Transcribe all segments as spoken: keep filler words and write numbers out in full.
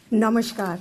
Namaskar.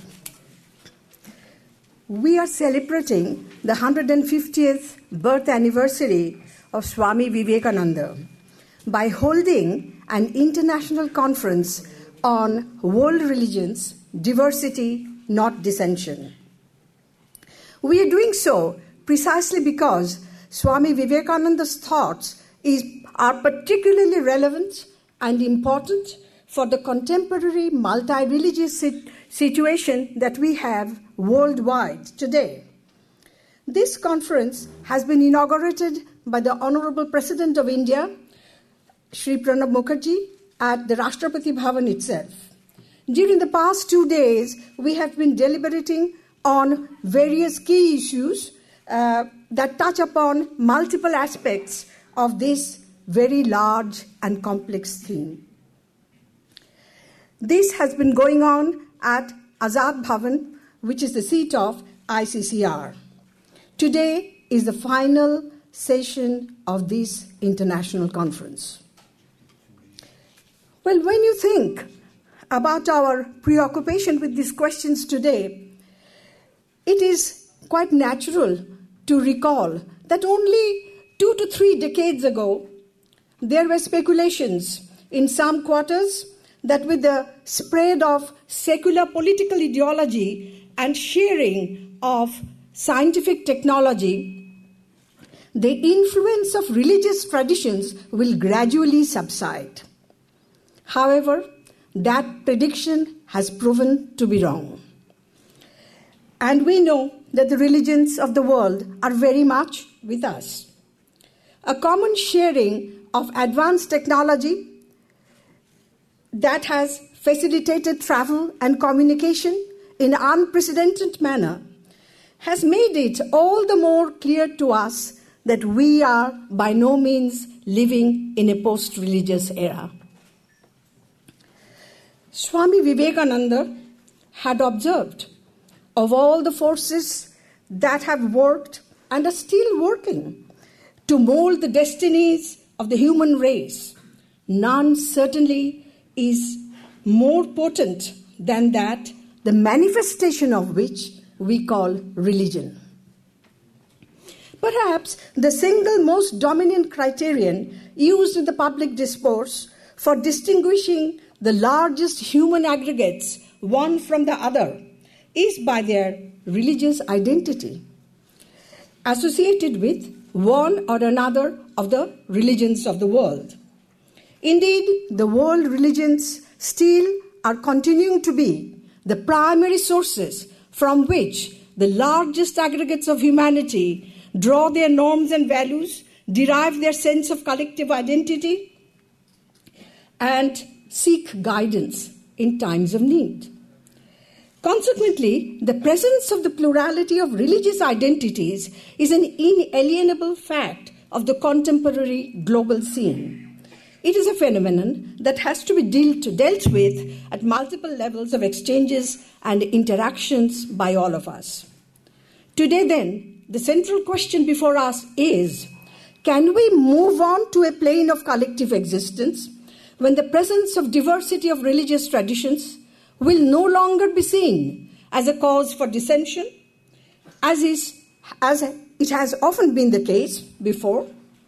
We are celebrating the one hundred fiftieth birth anniversary of Swami Vivekananda by holding an international conference on world religions, diversity, not dissension. We are doing so precisely because Swami Vivekananda's thoughts is, are particularly relevant and important for the contemporary multi-religious sit- situation that we have worldwide today. This conference has been inaugurated by the Honorable President of India, Shri Pranab Mukherjee, at the Rashtrapati Bhavan itself. During the past two days, we have been deliberating on various key issues uh, that touch upon multiple aspects of this very large and complex theme. This has been going on at Azad Bhavan, which is the seat of I C C R. Today is the final session of this international conference. Well, when you think about our preoccupation with these questions today, it is quite natural to recall that only two to three decades ago, there were speculations in some quarters that with the spread of secular political ideology and sharing of scientific technology, the influence of religious traditions will gradually subside. However, that prediction has proven to be wrong. And we know that the religions of the world are very much with us. A common sharing of advanced technology that has facilitated travel and communication in an unprecedented manner has made it all the more clear to us that we are by no means living in a post-religious era. Swami Vivekananda had observed of all the forces that have worked and are still working to mold the destinies of the human race, none certainly is more potent than that, the manifestation of which we call religion. Perhaps the single most dominant criterion used in the public discourse for distinguishing the largest human aggregates one from the other is by their religious identity, associated with one or another of the religions of the world. Indeed, the world religions still are continuing to be the primary sources from which the largest aggregates of humanity draw their norms and values, derive their sense of collective identity, and seek guidance in times of need. Consequently, the presence of the plurality of religious identities is an inalienable fact of the contemporary global scene. It is a phenomenon that has to be dealt, dealt with at multiple levels of exchanges and interactions by all of us. Today, then, the central question before us is, can we move on to a plane of collective existence when the presence of diversity of religious traditions will no longer be seen as a cause for dissension, as is, as it has often been the case before?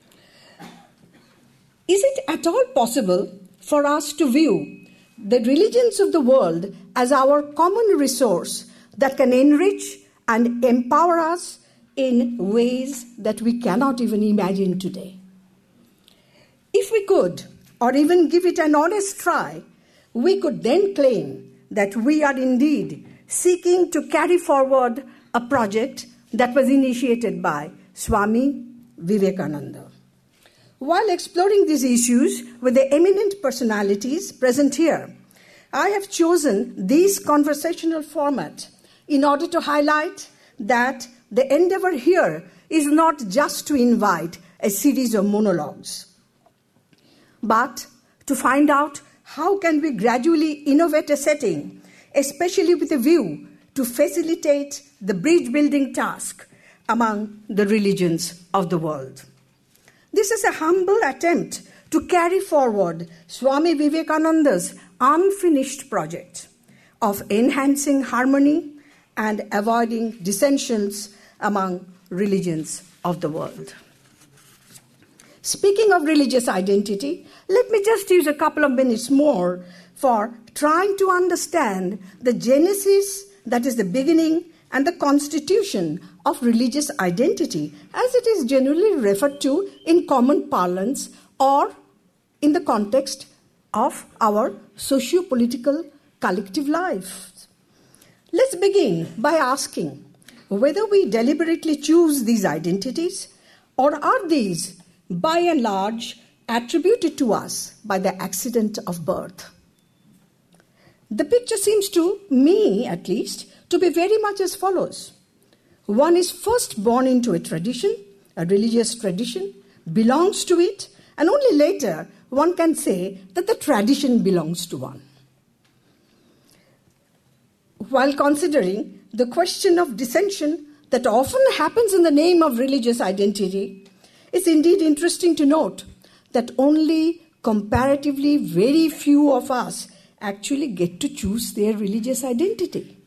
Is it at all possible for us to view the religions of the world as our common resource that can enrich and empower us in ways that we cannot even imagine today? If we could, or even give it an honest try, we could then claim that we are indeed seeking to carry forward a project that was initiated by Swami Vivekananda. While exploring these issues with the eminent personalities present here, I have chosen this conversational format in order to highlight that the endeavor here is not just to invite a series of monologues, but to find out how can we gradually innovate a setting, especially with a view to facilitate the bridge-building task among the religions of the world. This is a humble attempt to carry forward Swami Vivekananda's unfinished project. of enhancing harmony and avoiding dissensions among religions of the world. Speaking of religious identity, let me just use a couple of minutes more for trying to understand the genesis, that is the beginning, and the constitution of religious identity, as it is generally referred to in common parlance or in the context of our socio-political collective life. Let's begin by asking whether we deliberately choose these identities, or are these, by and large, attributed to us by the accident of birth. The picture seems to me, at least, to be very much as follows. One is first born into a tradition, a religious tradition, belongs to it, and only later one can say that the tradition belongs to one. While considering the question of dissension that often happens in the name of religious identity, it's indeed interesting to note that only comparatively very few of us actually get to choose their religious identity.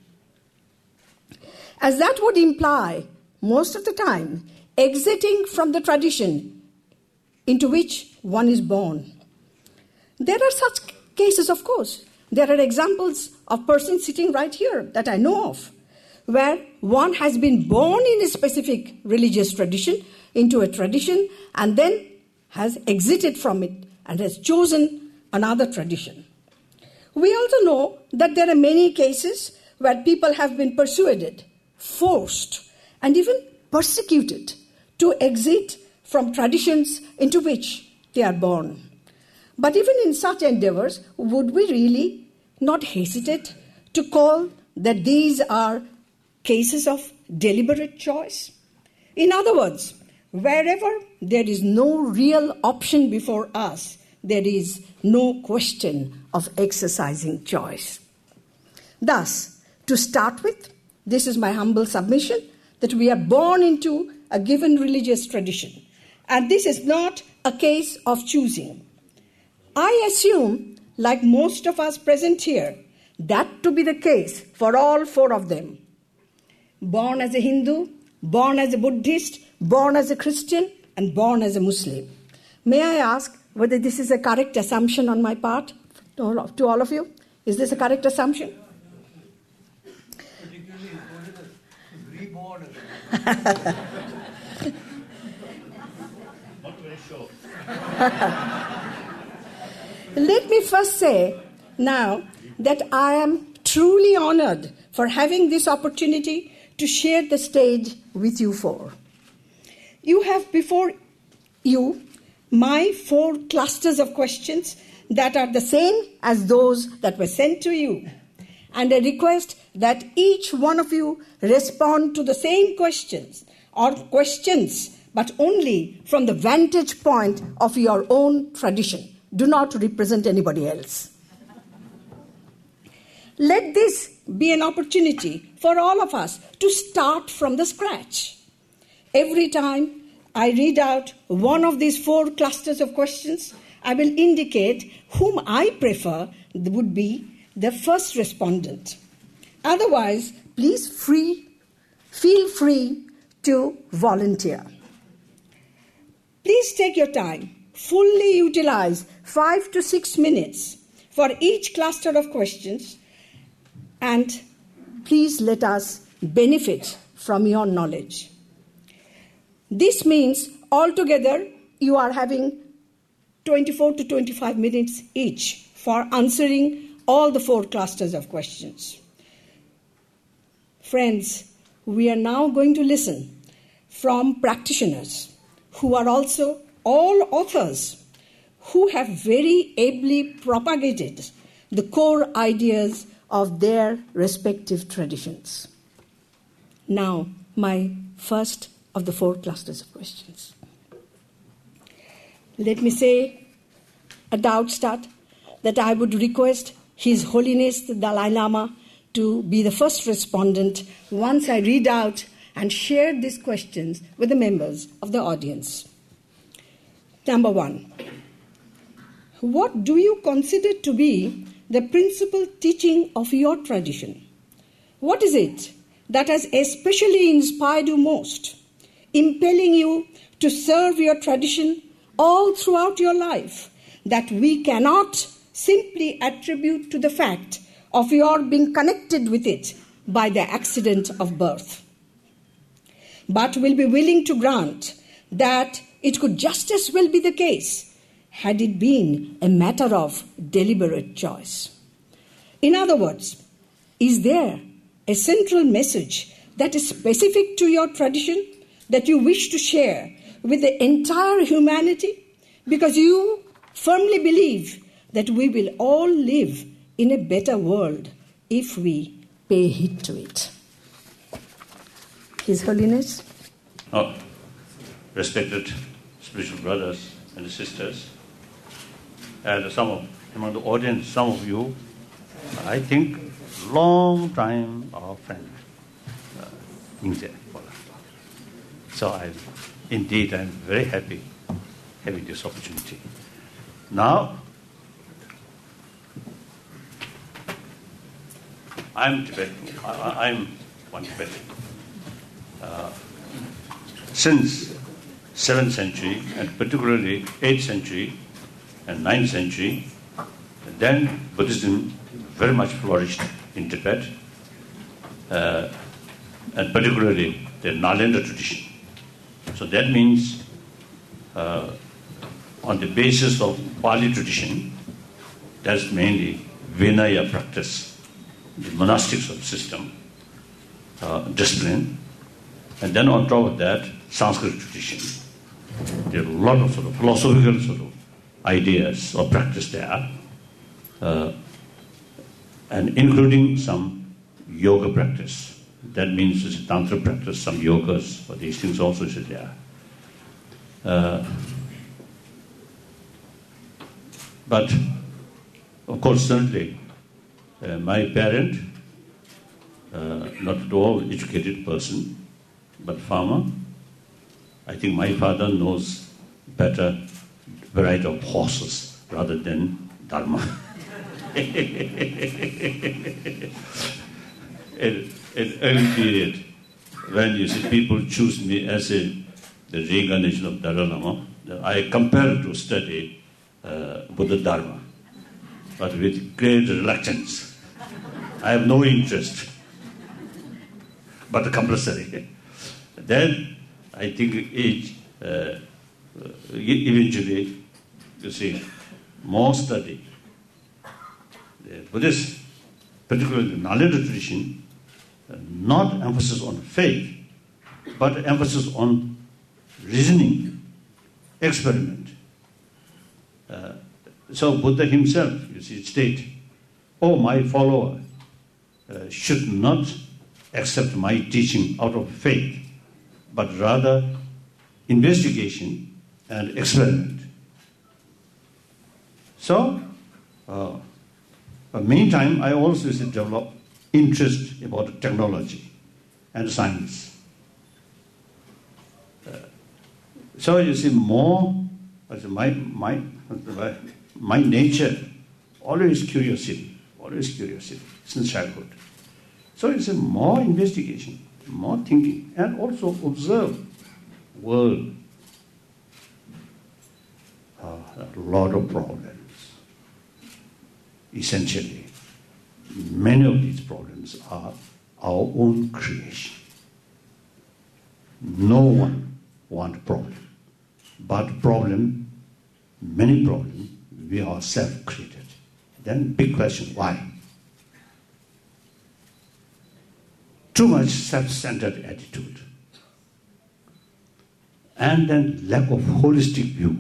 As that would imply, most of the time, exiting from the tradition into which one is born. There are such cases, of course. There are examples of persons sitting right here that I know of, where one has been born in a specific religious tradition, into a tradition, and then has exited from it and has chosen another tradition. We also know that there are many cases where people have been persuaded, forced, and even persecuted to exit from traditions into which they are born. But even in such endeavors, would we really not hesitate to call that these are cases of deliberate choice? In other words, wherever there is no real option before us, there is no question of exercising choice. Thus, to start with, this is my humble submission, that we are born into a given religious tradition. And this is not a case of choosing. I assume, like most of us present here, that to be the case for all four of them. Born as a Hindu, born as a Buddhist, born as a Christian, and born as a Muslim. May I ask whether this is a correct assumption on my part to all of, to all of you? Is this a correct assumption? Particularly reborn. Not very sure. Let me first say now that I am truly honored for having this opportunity to share the stage with you four. You have before you my four clusters of questions that are the same as those that were sent to you, and a request that each one of you respond to the same questions or questions, but only from the vantage point of your own tradition. Do not represent anybody else. Let this be an opportunity for all of us to start from the scratch. Every time I read out one of these four clusters of questions, I will indicate whom I prefer would be the first respondent. Otherwise, please free, feel free to volunteer. Please take your time. Fully utilize five to six minutes for each cluster of questions, and please let us benefit from your knowledge. This means altogether you are having twenty-four to twenty-five minutes each for answering all the four clusters of questions. Friends, we are now going to listen from practitioners who are also all authors who have very ably propagated the core ideas of their respective traditions. Now, my first of the four clusters of questions. Let me say at the outstart that I would request His Holiness the Dalai Lama to be the first respondent once I read out and share these questions with the members of the audience. Number one, what do you consider to be the principal teaching of your tradition? What is it that has especially inspired you most, impelling you to serve your tradition all throughout your life, that we cannot simply attribute to the fact of your being connected with it by the accident of birth, but will be willing to grant that it could just as well be the case had it been a matter of deliberate choice? In other words, is there a central message that is specific to your tradition that you wish to share with the entire humanity? Because you firmly believe that we will all live in a better world if we pay heed to it. His Holiness. Oh, respected spiritual brothers and sisters, and some of among the audience, some of you, I think, long time our friend, uh, Yingze. So I, indeed, I'm very happy having this opportunity. Now, I'm Tibetan. I, I'm one Tibetan. Uh, since seventh century, and particularly eighth century and ninth century, then Buddhism very much flourished in Tibet, uh, and particularly the Nalanda tradition. So that means uh, on the basis of Pali tradition, that's mainly Vinaya practice, the monastic sort of system, uh, discipline, and then on top of that, Sanskrit tradition. There are a lot of sort of philosophical sort of ideas or practice there, uh, and including some yoga practice. That means it's a tantra practice, some yogas, but these things also is there. Uh, but, of course, certainly, uh, my parent, uh, not at all educated person, but farmer. I think my father knows better variety of horses rather than dharma. in, in early period, when you see people choose me as a, the reincarnation of Dalai Lama, I compare to study uh, Buddha Dharma, but with great reluctance. I have no interest, but compulsory. Then I think age, uh, eventually, you see, more study. The Buddhist, particularly the Nalanda tradition, uh, not emphasis on faith, but emphasis on reasoning, experiment. Uh, so Buddha himself, you see, state, oh, my follower uh, should not accept my teaching out of faith, but rather investigation and experiment. So, uh, but meantime, I also develop interest about technology and science. Uh, so you see, more as my my my nature, always curiosity, always curiosity since childhood. So it's a more investigation, more thinking, and also observe world. Uh, a lot of problems. Essentially, many of these problems are our own creation. No one wants problem, but problem, many problems, we are self-created. Then big question, why? Too much self-centered attitude. And then lack of holistic view.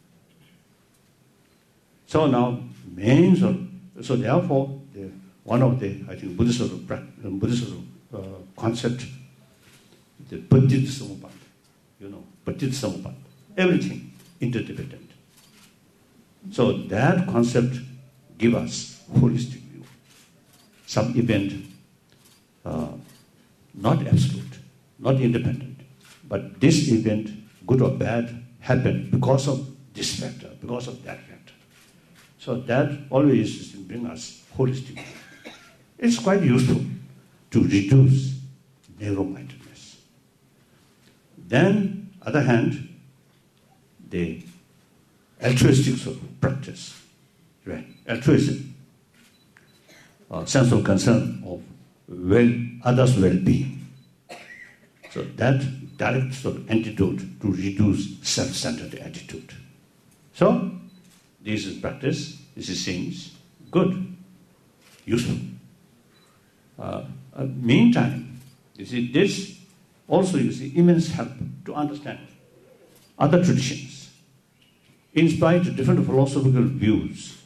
So now, main sort of, so therefore, the, one of the, I think, Buddhist sort of, Buddhist sort of uh, concept, the Patit Samuppat, you know, Patit Samuppat, everything interdependent. So that concept gives us holistic view. Some event, uh, not absolute, not independent, but this event, good or bad, happened because of this factor, because of that factor. So that always brings us holistic. It's quite useful to reduce narrow-mindedness. Then, other hand, the altruistic sort of practice, right? Altruism, uh, sense of concern of well others' well-being. So that direct sort of antidote to reduce self-centered attitude. So this is practice. This is seems good, useful. Uh, uh, meantime, you see, this also you see immense help to understand other traditions. In spite of different philosophical views,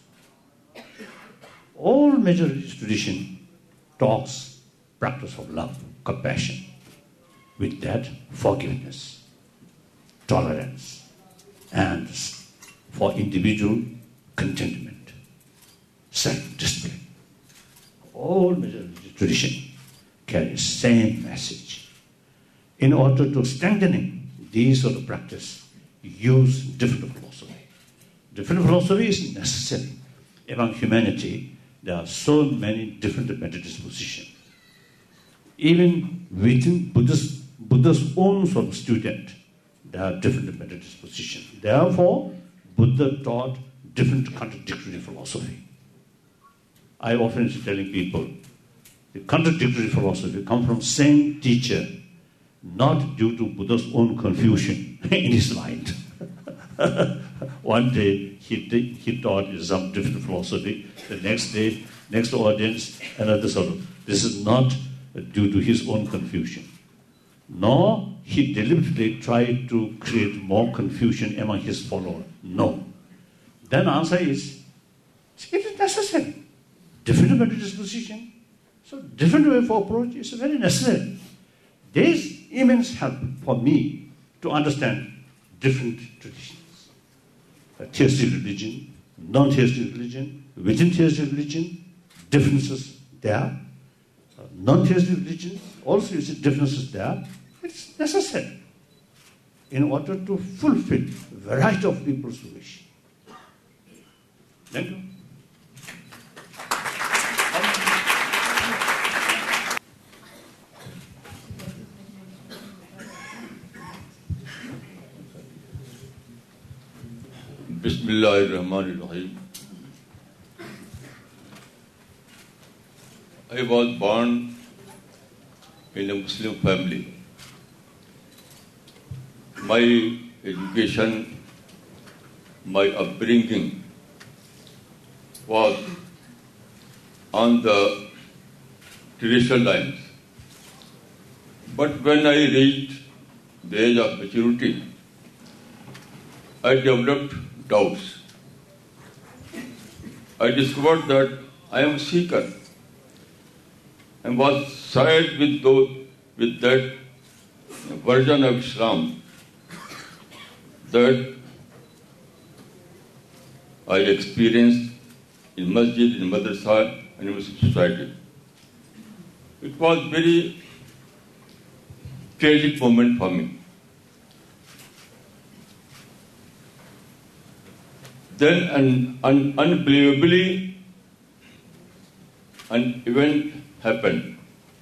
all major religious tradition talks practice of love, compassion, with that forgiveness, tolerance, and for individual contentment, self-discipline. All major religious tradition carry the same message. In order to strengthening these sort of practice, use different philosophy. Different philosophy is necessary. Among humanity, there are so many different meditation positions. Even within Buddhist, Buddha's own sort of student, there are different meditation positions. Therefore, Buddha taught different contradictory philosophy. I often say telling people, the contradictory philosophy comes from same teacher, not due to Buddha's own confusion in his mind. One day he, he taught some different philosophy. The next day, next audience, another sort of. This is not due to his own confusion. Nor he deliberately tried to create more confusion among his followers. No. Then answer is, it is necessary. Different mental disposition, so different way of approach is very necessary. There is immense help for me to understand different traditions. A theistic religion, non-theistic religion, within theistic religion, differences there. Uh, non-theistic religion, also you see differences there. It's necessary in order to fulfill a variety of people's wish. Thank you. Bismillahirrahmanirrahim. I was born in a Muslim family. My education, my upbringing was on the traditional lines. But when I reached the age of maturity, I developed doubts. I discovered that I am a seeker and was sided with those, with that version of Islam that I experienced in masjid, in madrasa, and in Muslim society. It was a very tragic moment for me. Then an, an unbelievably an event happened.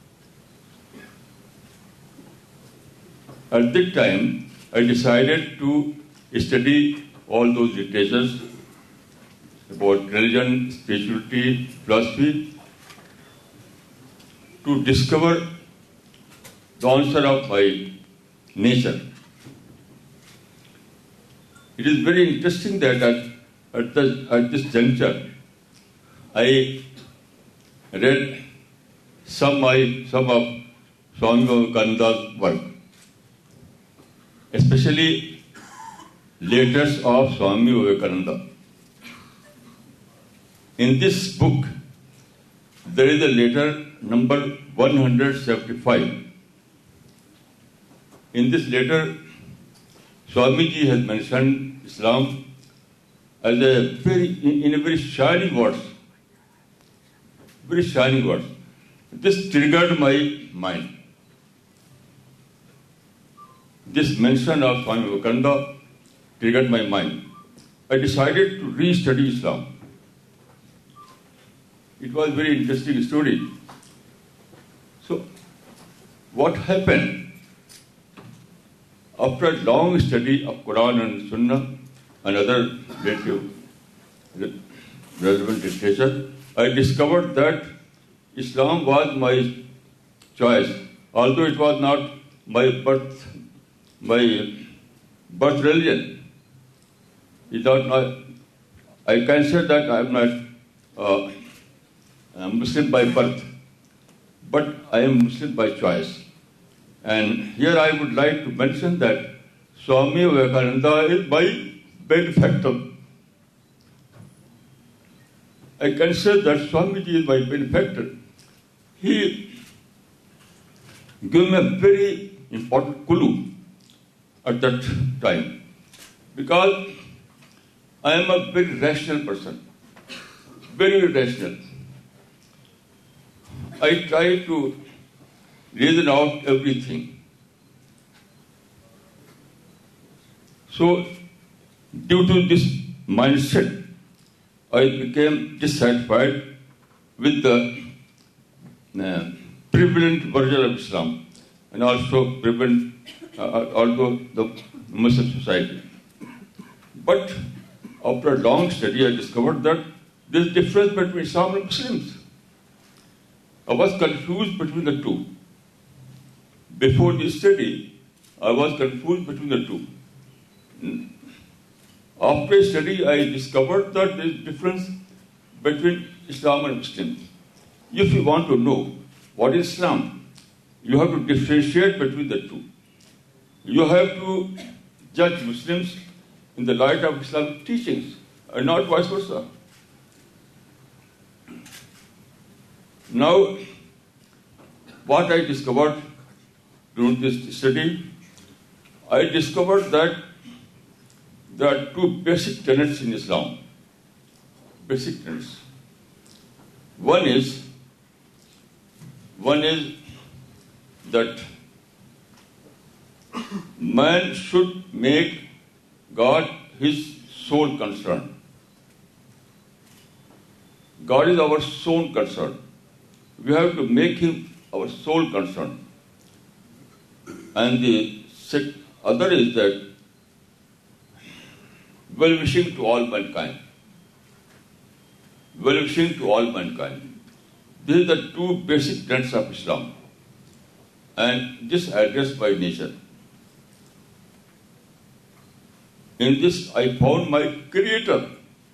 At that time, I decided to study all those literatures about religion, spirituality, philosophy, to discover the answer of my nature. It is very interesting that at, at, the, at this juncture, I read some, my, some of Swami Vivekananda's work, especially letters of Swami Vivekananda. In this book, there is a letter number one hundred seventy-five. In this letter, Swamiji has mentioned Islam as a very, in a very shining words, very shining words. This triggered my mind. This mention of Swami Vivekananda triggered my mind. I decided to re-study Islam. It was a very interesting story. So, what happened? After a long study of Quran and Sunnah and other relative, relevant literature, I discovered that Islam was my choice, although it was not my birth, my birth religion. It was not, I can say that I am not uh, a Muslim by birth, but I am Muslim by choice. And here I would like to mention that Swami Vivekananda is my benefactor. I can say that Swamiji is my benefactor. He gave me a very important clue at that time, because I am a very rational person, very rational. I try to reason out everything. So, due to this mindset, I became dissatisfied with the uh, prevalent version of Islam and also prevalent, uh, also the Muslim society. But after a long study, I discovered that there is a difference between Islam and Muslims. I was confused between the two. Before this study, I was confused between the two. After study, I discovered that there is a difference between Islam and Muslims. If you want to know what is Islam, you have to differentiate between the two. You have to judge Muslims in the light of Islamic teachings, and not vice versa. Now, what I discovered during this study, I discovered that there are two basic tenets in Islam. Basic tenets. One is, one is that man should make God his sole concern. God is our sole concern. We have to make him our sole concern. And the other is that well-wishing to all mankind. Well-wishing to all mankind. These are the two basic tenets of Islam. And this addressed by nature. In this, I found my Creator.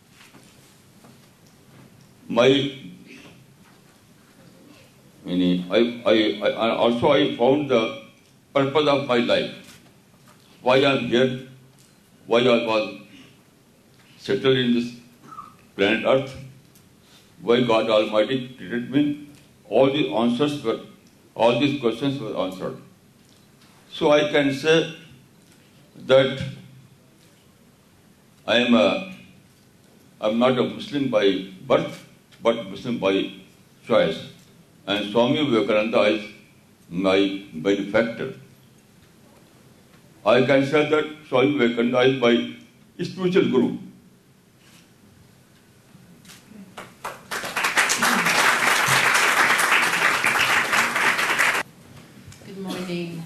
My, meaning, I, I, I also I found the purpose of my life. Why I am here, why I was settled in this planet Earth, why God Almighty created me. All these answers were, all these questions were answered. So I can say that I am a, I'm not a Muslim by birth, but Muslim by choice. And Swami Vivekananda is my benefactor. I can say that Swami Vivekananda is my spiritual guru. Good morning.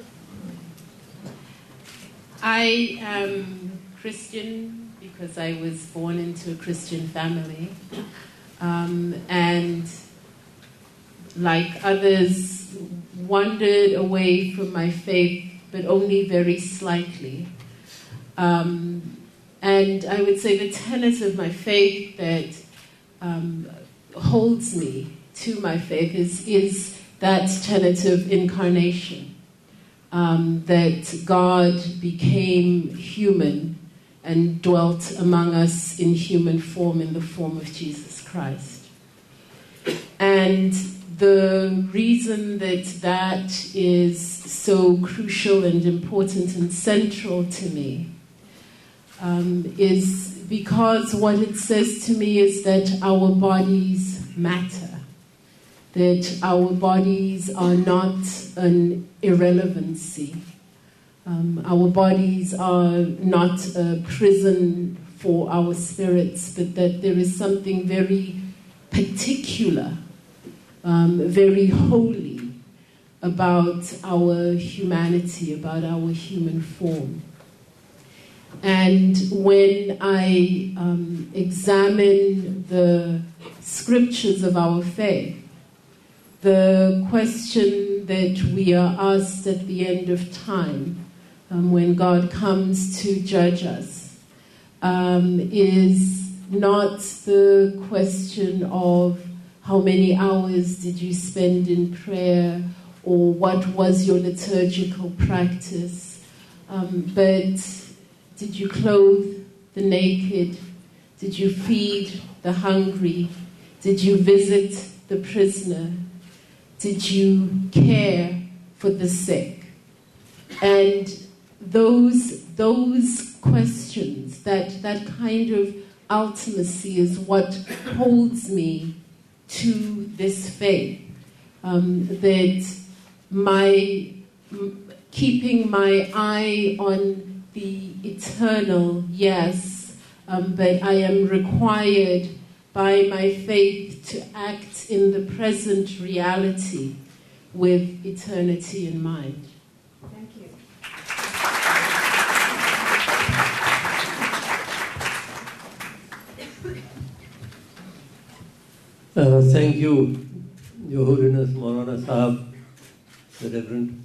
I am Christian because I was born into a Christian family. Um, and like others, wandered away from my faith, but only very slightly. Um, and I would say the tenet of my faith that um, holds me to my faith is, is that tenet of incarnation, um, that God became human and dwelt among us in human form, in the form of Jesus Christ. And the reason that that is so crucial and important and central to me um, is because what it says to me is that our bodies matter, that our bodies are not an irrelevancy. Um, our bodies are not a prison for our spirits, but that there is something very particular, um, very holy about our humanity, about our human form. And when I um, examine the scriptures of our faith, the question that we are asked at the end of time, um, when God comes to judge us, um, is not the question of how many hours did you spend in prayer or what was your liturgical practice, um, but did you clothe the naked? Did you feed the hungry? Did you visit the prisoner? Did you care for the sick? And those, those questions, that, that kind of ultimacy is what holds me to this faith. Um, that my keeping my eye on the eternal, yes, um, but I am required by my faith to act in the present reality with eternity in mind. Thank you. Uh, thank you, Your Holiness Maulana Sahab, the Reverend.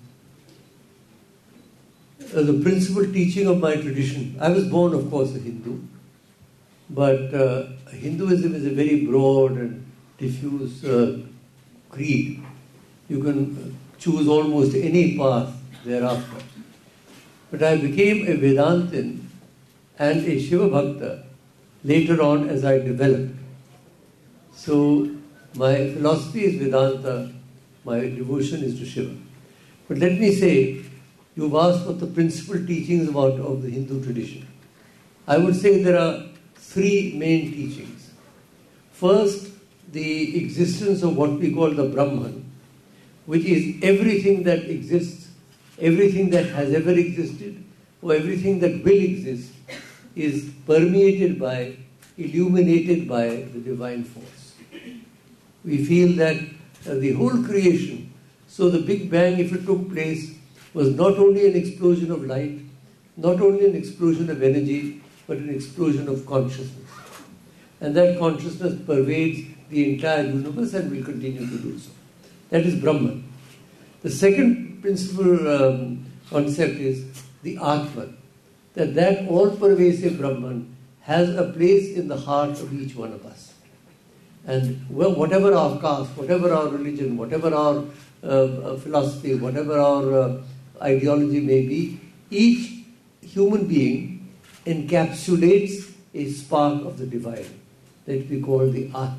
Uh, the principal teaching of my tradition, I was born, of course, a Hindu, but uh, Hinduism is a very broad and diffuse uh, creed. You can choose almost any path thereafter. But I became a Vedantin and a Shiva Bhakta later on as I developed. So my philosophy is Vedanta, my devotion is to Shiva. But let me say, you've asked what the principal teachings about of the Hindu tradition. I would say there are three main teachings. First, the existence of what we call the Brahman, which is everything that exists, everything that has ever existed, or everything that will exist, is permeated by, illuminated by the divine force. We feel that uh, the whole creation, so the Big Bang, if it took place, was not only an explosion of light, not only an explosion of energy, but an explosion of consciousness. And that consciousness pervades the entire universe and will continue to do so. That is Brahman. The second principal um, concept is the Atman, that that all-pervasive Brahman has a place in the heart of each one of us. And well, whatever our caste, whatever our religion, whatever our uh, philosophy, whatever our uh, ideology may be, each human being encapsulates a spark of the divine that we call the Atman.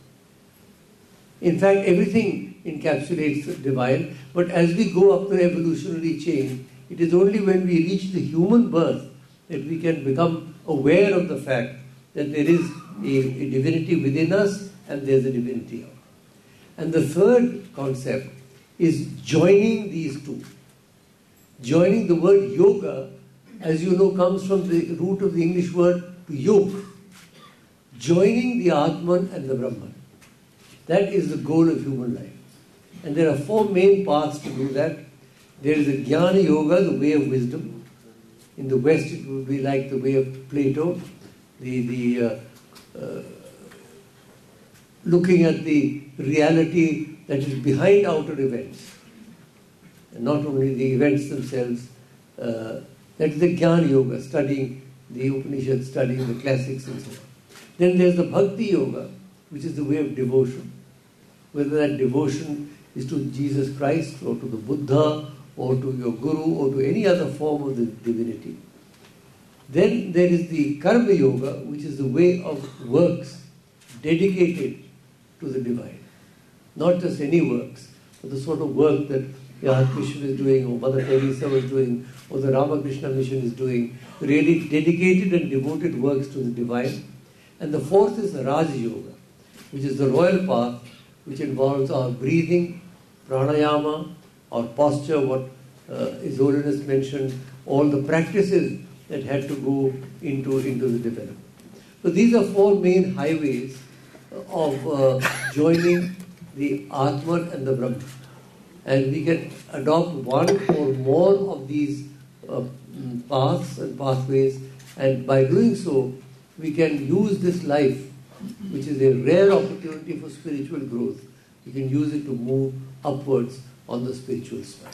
In fact, everything encapsulates the divine, but as we go up the evolutionary chain, it is only when we reach the human birth that we can become aware of the fact that there is a, a divinity within us and there's a divinity out. And the third concept is joining these two. Joining, the word yoga, as you know, comes from the root of the English word to yoke. Joining the Atman and the Brahman. That is the goal of human life. And there are four main paths to do that. There is a Jnana Yoga, the way of wisdom. In the West, it would be like the way of Plato, the, the uh, uh, looking at the reality that is behind outer events. And not only the events themselves. Uh, that is the Jnana Yoga, studying the Upanishads, studying the classics and so on. Then there's the Bhakti Yoga, which is the way of devotion. Whether that devotion is to Jesus Christ or to the Buddha or to your Guru or to any other form of the divinity. Then there is the Karma Yoga, which is the way of works dedicated to the divine. Not just any works, but the sort of work that Yad Krishna is doing, or Mother Teresa was doing, or the Ramakrishna Mission is doing, really dedicated and devoted works to the divine. And the fourth is the Raj Yoga, which is the royal path, which involves our breathing, pranayama, our posture, what uh, His Holiness mentioned, all the practices that had to go into, into the development. So these are four main highways uh, of uh, joining the Atman and the Brahman. And we can adopt one or more of these uh, paths and pathways, and by doing so, we can use this life, which is a rare opportunity for spiritual growth. We can use it to move upwards on the spiritual side.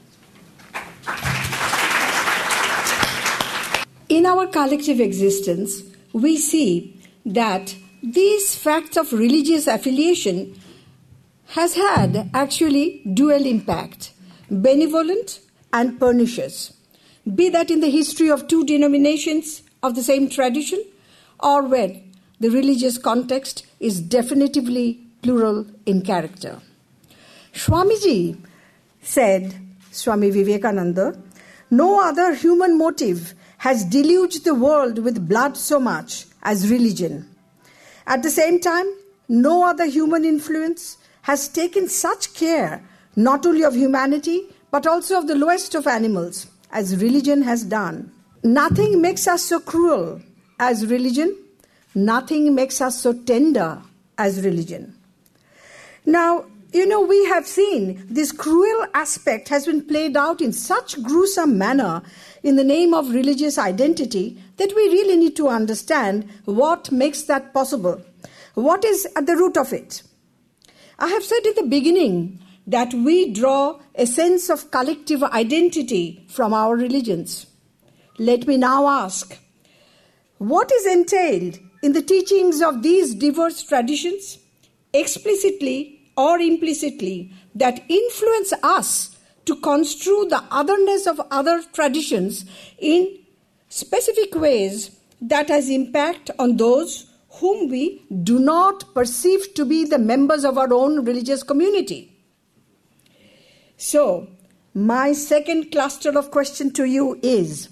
In our collective existence, we see that these facts of religious affiliation has had actually dual impact, benevolent and pernicious, be that in the history of two denominations of the same tradition, or when the religious context is definitively plural in character. Swamiji said, Swami Vivekananda, no other human motive has deluged the world with blood so much as religion. At the same time, no other human influence has taken such care not only of humanity but also of the lowest of animals as religion has done. Nothing makes us so cruel as religion. Nothing makes us so tender as religion. Now, you know, we have seen this cruel aspect has been played out in such gruesome manner in the name of religious identity that we really need to understand what makes that possible. What is at the root of it? I have said at the beginning that we draw a sense of collective identity from our religions. Let me now ask, what is entailed in the teachings of these diverse traditions, explicitly or implicitly, that influence us to construe the otherness of other traditions in specific ways that has impact on those whom we do not perceive to be the members of our own religious community? So, my second cluster of question to you is,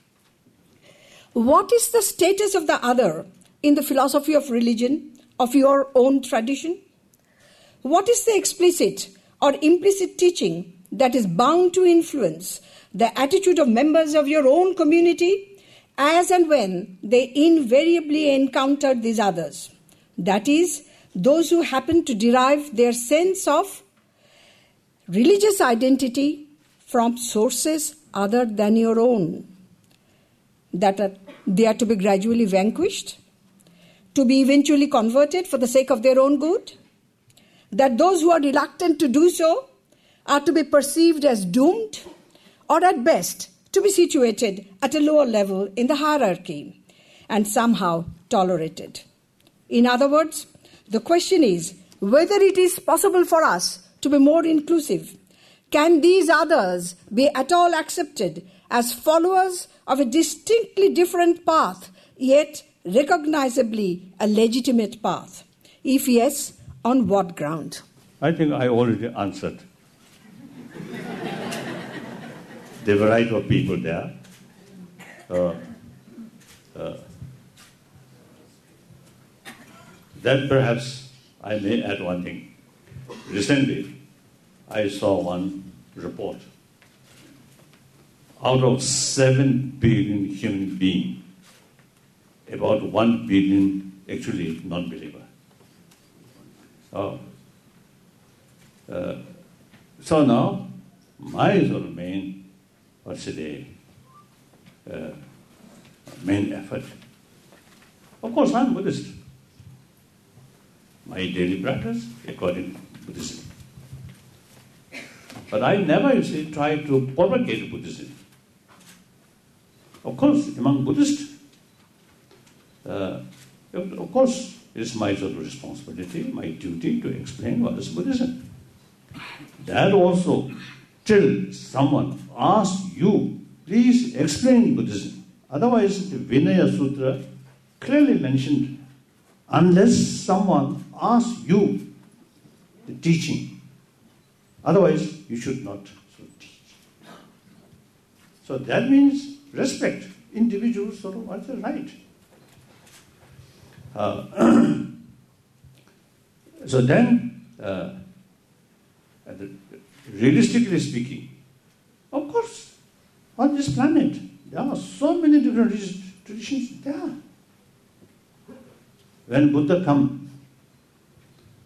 what is the status of the other in the philosophy of religion of your own tradition? What is the explicit or implicit teaching that is bound to influence the attitude of members of your own community as and when they invariably encounter these others? That is, those who happen to derive their sense of religious identity from sources other than your own. That are, they are to be gradually vanquished, to be eventually converted for the sake of their own good. That those who are reluctant to do so are to be perceived as doomed, or at best to be situated at a lower level in the hierarchy and somehow tolerated. In other words, the question is whether it is possible for us to be more inclusive. Can these others be at all accepted as followers of a distinctly different path, yet recognizably a legitimate path? If yes, on what ground? I think I already answered. The variety of people there. Uh, uh, then perhaps I may add one thing. Recently, I saw one report. Out of seven billion human beings, about one billion actually non-believer. Oh. Uh, so now, my sort of main, what's the uh, main effort? Of course, I'm Buddhist. My daily practice, according to Buddhism. But I never, you see, try to propagate Buddhism. Of course, among Buddhists, uh, of course, it is my sort of responsibility, my duty to explain what is Buddhism. That also, till someone asks you, please explain Buddhism. Otherwise, the Vinaya Sutra clearly mentioned, unless someone asks you the teaching, otherwise you should not so teach. So that means respect individuals sort of what's the right. Uh, so then, uh, realistically speaking, of course, on this planet, there are so many different traditions there. When Buddha come,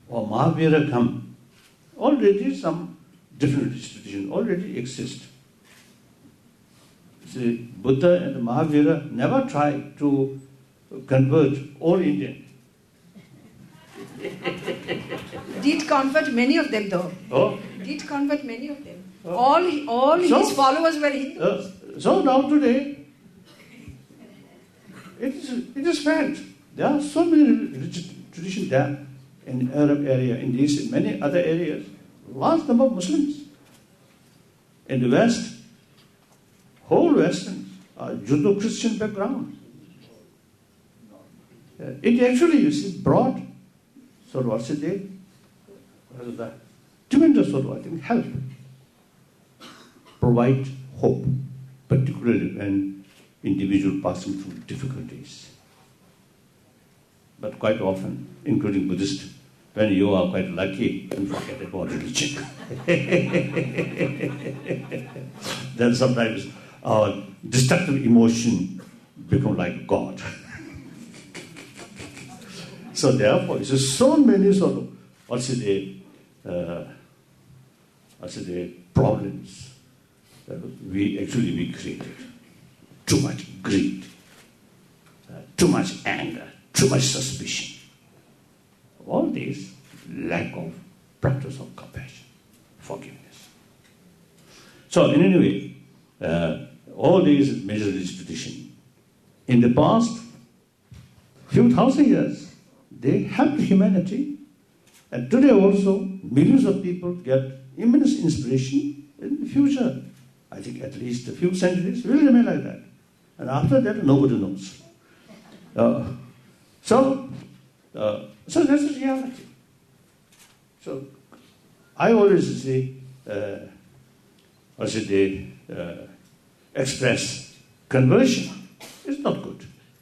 or Mahavira come, already some different institutions already exist. See, Buddha and Mahavira never tried to convert all Indian. Did convert many of them though. Oh? Did convert many of them. Oh. All, all So- his followers were Hindus. Uh, so now today, it is, it is fact. There are so many religious traditions there in Arab area, in these, in many other areas. Large number of Muslims. In the West, whole Western are Judeo-Christian background. Uh, it actually, you see, brought sort of what's it there? What is that? Tremendous sort of, I think, help. Provide hope, particularly when individual passing through difficulties. But quite often, including Buddhist, when you are quite lucky, you forget about religion. Then sometimes our destructive emotion become like God. So therefore, it's so many sort of what's the uh, what's the problems that we actually we created. Too much greed, uh, too much anger, too much suspicion. All this lack of practice of compassion, forgiveness. So in any way, uh, all these major religious traditions in the past few thousand years, they helped humanity, and today also millions of people get immense inspiration in the future. I think at least a few centuries will remain like that. And after that, nobody knows. Uh, so, uh, so that's the reality. So, I always say, uh, what should they uh, express conversion is not good.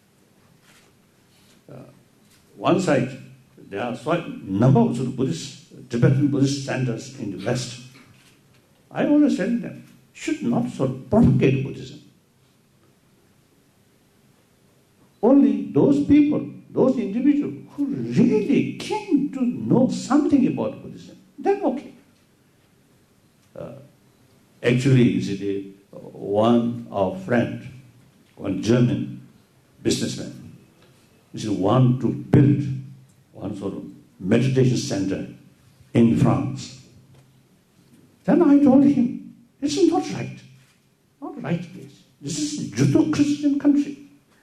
Uh, one side, there are a number of sort of Buddhist, Tibetan Buddhist centers in the West. I always tell them, should not sort of propagate Buddhism. Only those people, those individuals who really came to know something about Buddhism, then okay. Uh, actually, you see, the, one our friend, one German businessman, you see, want to build one sort of meditation center in France. Then I told him, this is not right. Not right place. This is a Judeo-Christian country.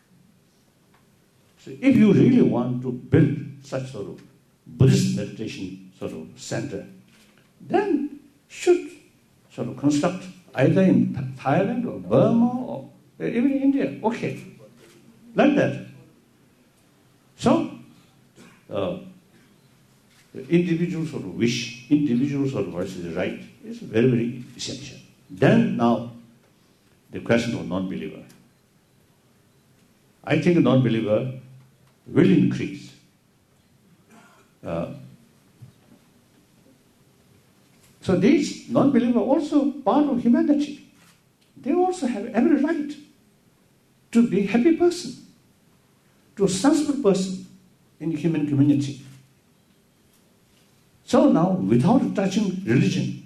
So if you really want to build such sort of Buddhist meditation sort of center, then should sort of construct either in Thailand or Burma or even India. Okay. Like that. So, uh, the individual sort of wish, individual sort of versus right is very, very essential. Then now, the question of non-believer. I think a non-believer will increase. Uh, so these non-believers are also part of humanity. They also have every right to be a happy person, to a sensible person in the human community. So now, without touching religion,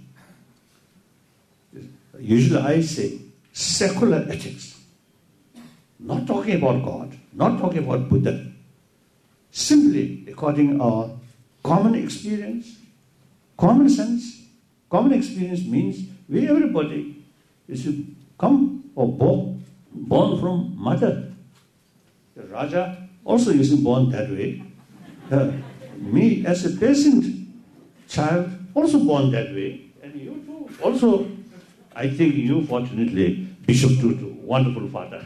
usually I say secular ethics, not talking about God, not talking about Buddha, simply according to our common experience, common sense. Common experience means we everybody is come or born, born from mother. The Raja also is born that way. Uh, me as a peasant child also born that way, and you too. Also, I think you fortunately, Bishop Tutu, wonderful father.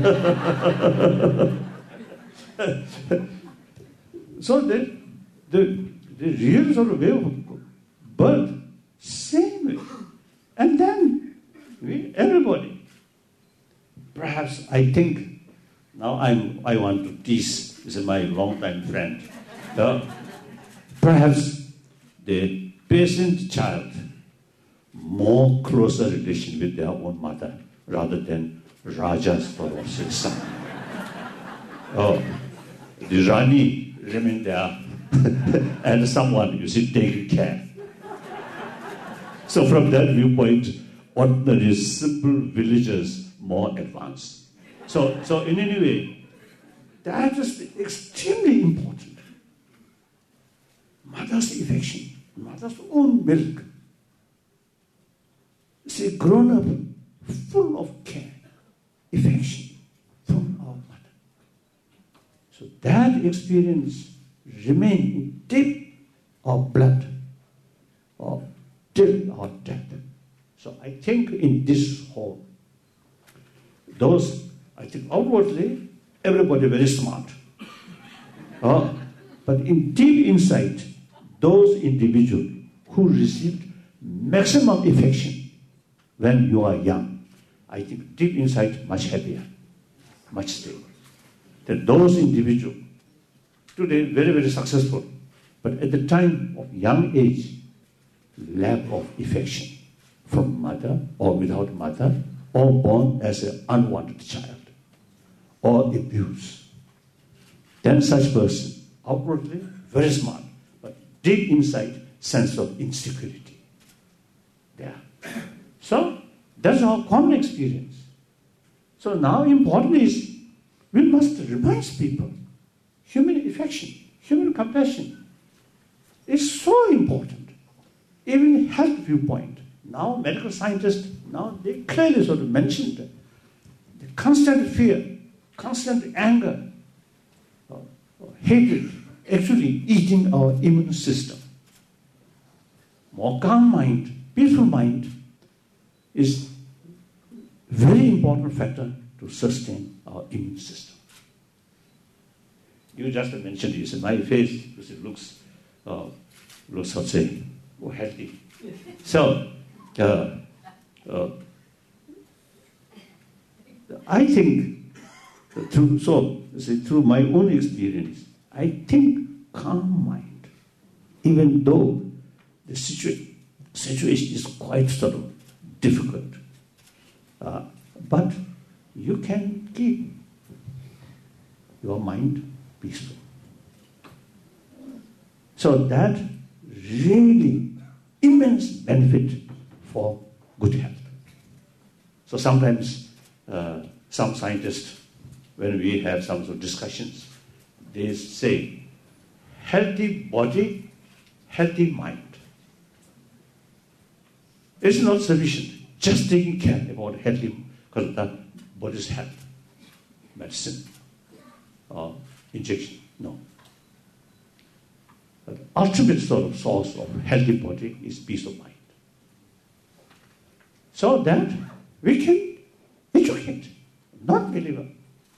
So the, the, the real sort of way of birth, same way. And then we, everybody. Perhaps I think, now I'm, I want to tease, this is my long-time friend. Uh, perhaps the peasant child more closer relation with their own mother rather than Raja's or son. Oh, the Rani remain there and someone, you see, taking care. So from that viewpoint, ordinary, simple villagers more advanced. So, so in any way, that is extremely important. Mother's affection, mother's own milk. See, grown up, full of care, affection from our mother. So that experience remains in deep our blood, or till our death. So I think in this whole, those, I think outwardly, everybody very smart. Uh, but in deep inside, those individuals who received maximum affection when you are young, I think deep inside much happier, much stable. That those individuals, today very, very successful, but at the time of young age, lack of affection from mother or without mother, or born as an unwanted child, or abuse. Then such person, outwardly very smart, but deep inside, sense of insecurity. There. So that's our common experience. So now important is we must remind people human affection, human compassion is so important. Even health viewpoint. Now medical scientists, now they clearly sort of mentioned the constant fear, constant anger, or, or hatred, actually eating our immune system. More calm mind, peaceful mind is very important factor to sustain our immune system. You just mentioned, you said, my face you said, looks, uh, looks, let's say, more healthy. So, uh, uh, I think, through, so, say, through my own experience, I think calm mind, even though the situa- situation is quite sort of difficult, uh, but you can keep your mind peaceful. So that really immense benefit for good health. So sometimes uh, some scientists, when we have some sort of discussions, they say, healthy body, healthy mind. It's not sufficient just taking care about healthy, because the body's health, medicine, or injection. No. But the ultimate sort of source of healthy body is peace of mind. So that we can educate non-believer.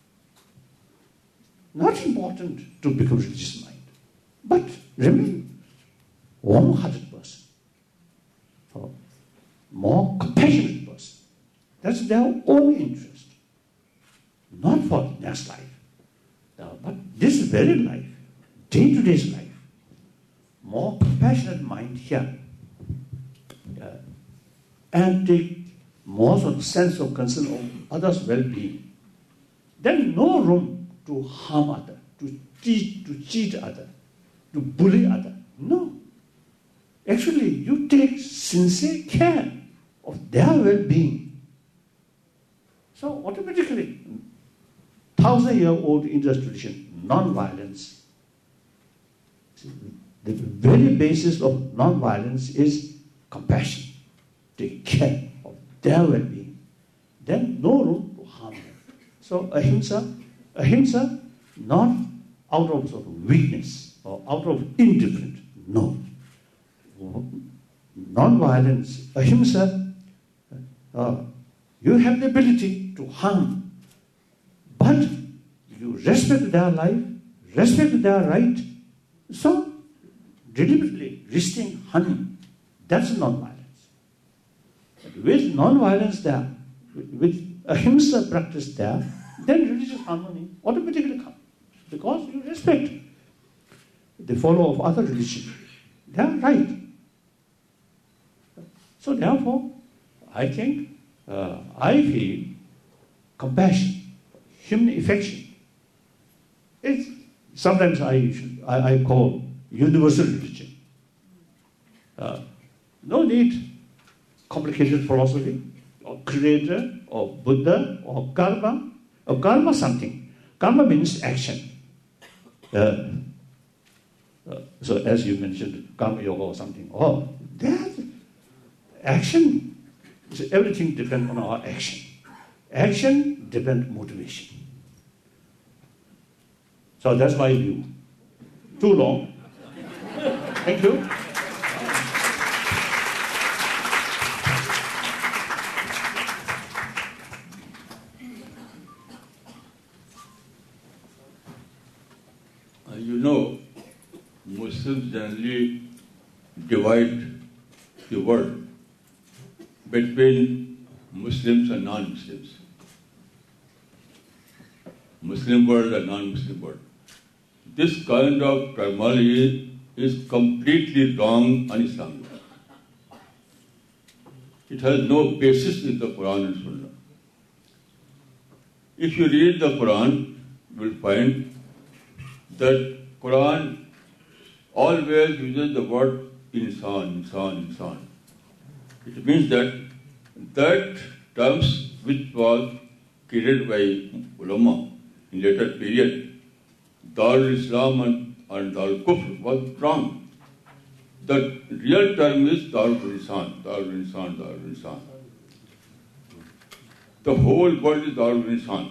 Not important to become religious mind, but remain warm-hearted person, or more compassionate person. That's their own interest, not for next life, but this very life, day-to-day life. More compassionate mind here, uh, and take more sort of sense of concern of others' well-being. Then no room to harm other, to cheat, to cheat other, to bully other. No. Actually, you take sincere care of their well-being. So automatically, thousand-year-old Indian tradition, non-violence. The very basis of non-violence is compassion. Take care of their well-being. Then no room to harm them. So ahimsa, ahimsa, not out of sort of weakness or out of indifference. No. Non-violence, ahimsa, uh, you have the ability to harm, but you respect their life, respect their right. So deliberately restrain harming. That's non-violence. But with non-violence there, with ahimsa practice there, then religious harmony automatically comes. Because you respect the follower of other religion. They are right. So therefore, I think, uh, I feel compassion, human affection. It's, sometimes I, should, I, I call universal religion. Uh, no need complicated philosophy, or creator, or Buddha, or karma, or karma something. Karma means action. Uh, uh, so as you mentioned, karma yoga or something. Oh, that action. So everything depends on our action. Action depends on motivation. So that's my view. Too long. Thank you. You know, Muslims generally divide the world between Muslims and non-Muslims. Muslim world and non-Muslim world. This kind of terminology is completely wrong and Islamic. It has no basis in the Quran and Sunnah. If you read the Quran, you will find that Quran always uses the word insan, insan, insan. It means that that terms which was created by ulama in later period, Darul Islam and, and Darul Kufr, was wrong. The real term is Darul Insan, Darul Insan, Darul Insan. The whole world is Darul Insan.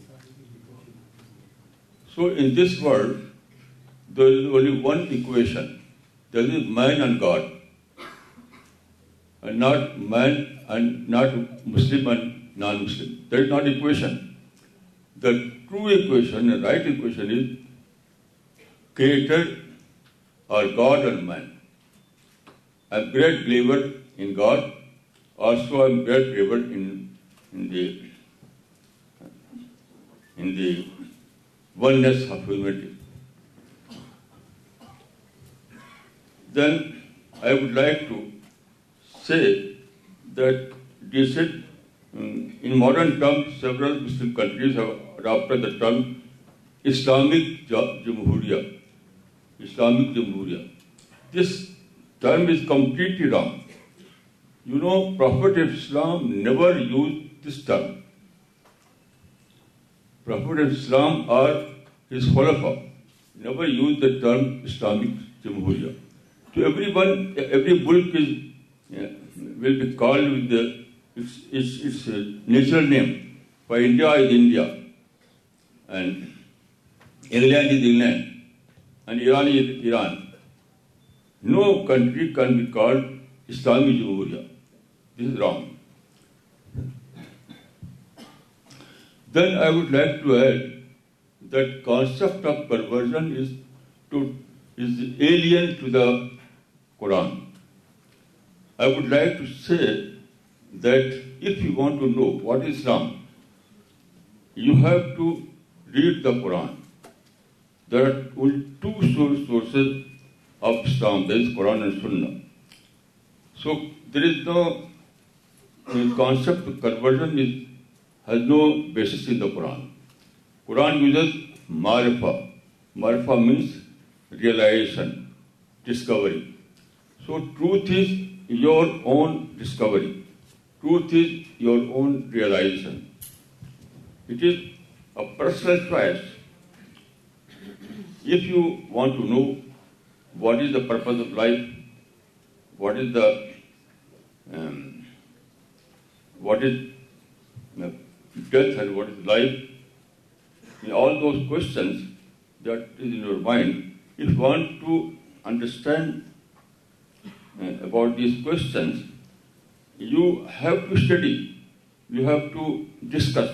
So in this world, there is only one equation. There is man and God, and not man and not Muslim and non-Muslim. That is not equation. The true equation, the right equation is Creator or God and man. I am great believer in God. Also, I am great believer in in the in the oneness of humanity. Then I would like to say that this is, um, in modern terms, several Muslim countries have adopted the term Islamic Jamhuriya. Islamic Jamhuriya. This term is completely wrong. You know, Prophet of Islam never used this term. Prophet of Islam or his Khulafa never used the term Islamic Jamhuriya. To everyone, every mulk is, yeah, will be called with the, its, its, its uh, natural name. For India is India, and England is England, and Iran is Iran. No country can be called Islamic Jamhuriya. This is wrong. Then I would like to add that concept of perversion is to is alien to the Quran. I would like to say that if you want to know what is Islam, you have to read the Quran. There are only two sources of Islam, that is Quran and Sunnah. So there is no the concept of conversion is, has no basis in the Quran. Quran uses marifa. Marifa means realization, discovery. So truth is your own discovery. Truth is your own realization. It is a personal choice. If you want to know what is the purpose of life, what is the um, what is death and what is life, in all those questions that is in your mind, if you want to understand uh, about these questions, you have to study, you have to discuss.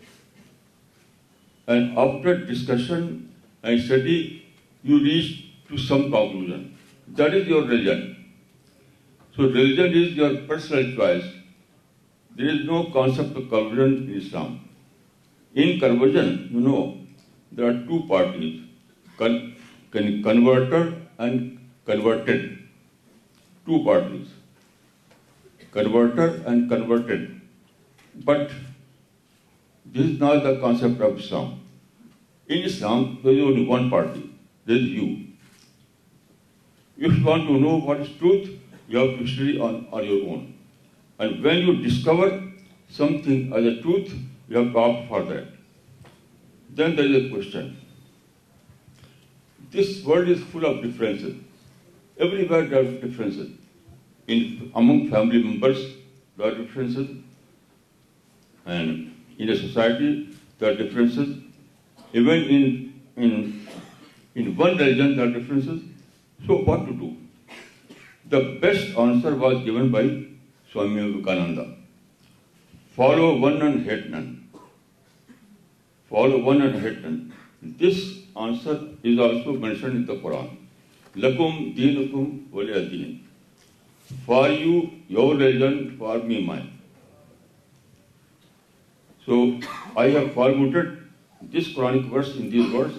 And after discussion and study, you reach to some conclusion. That is your religion. So religion is your personal choice. There is no concept of conversion in Islam. In conversion, you know, there are two parties, con- con- converter and converted. Two parties, converter and converted. But this is not the concept of Islam. In Islam, there is only one party, there is you. If you want to know what is truth, you have to study on, on your own. And when you discover something as a truth, you have to opt for that. Then there is a question. This world is full of differences. Everywhere there are differences. In, among family members, there are differences. And in a society, there are differences. Even in, in, in one religion, there are differences. So what to do? The best answer was given by Swami Vivekananda. Follow one and hate none. Follow one and hate none. This answer is also mentioned in the Quran. Lakum deenukum waliya deen. For you, your religion, for me, mine. So I have formulated this Quranic verse in these words.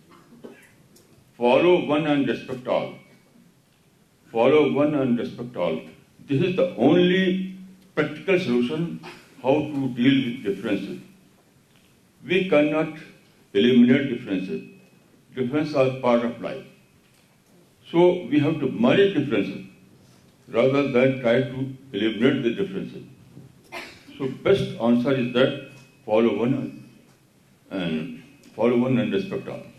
Follow one and respect all. Follow one and respect all. This is the only practical solution how to deal with differences. We cannot eliminate differences. Differences are part of life. So we have to manage differences rather than try to eliminate the differences. So best answer is that follow one and, and follow one and respect all.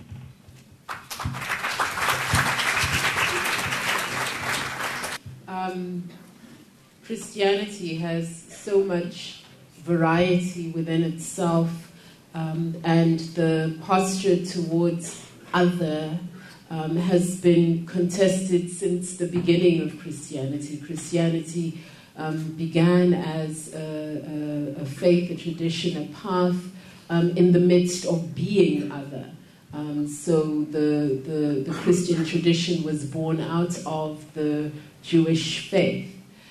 Um, Christianity has so much variety within itself, um, and the posture towards other um, has been contested since the beginning of Christianity. Christianity um, began as a, a, a faith, a tradition, a path um, in the midst of being other. Um, so the, the, the Christian tradition was born out of the Jewish faith,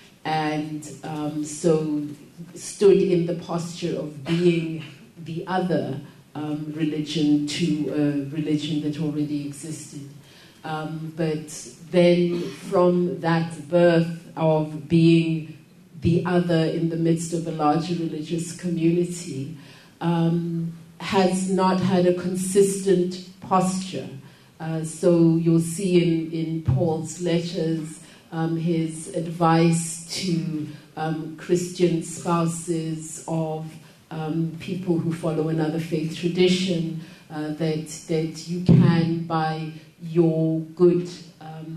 and um, so stood in the posture of being the other um, religion to a religion that already existed. Um, but then from that birth of being the other in the midst of a larger religious community, um, has not had a consistent posture. Uh, so you'll see in, in Paul's letters um, his advice to um, Christian spouses of um, people who follow another faith tradition, uh, that, that you can, by your good um,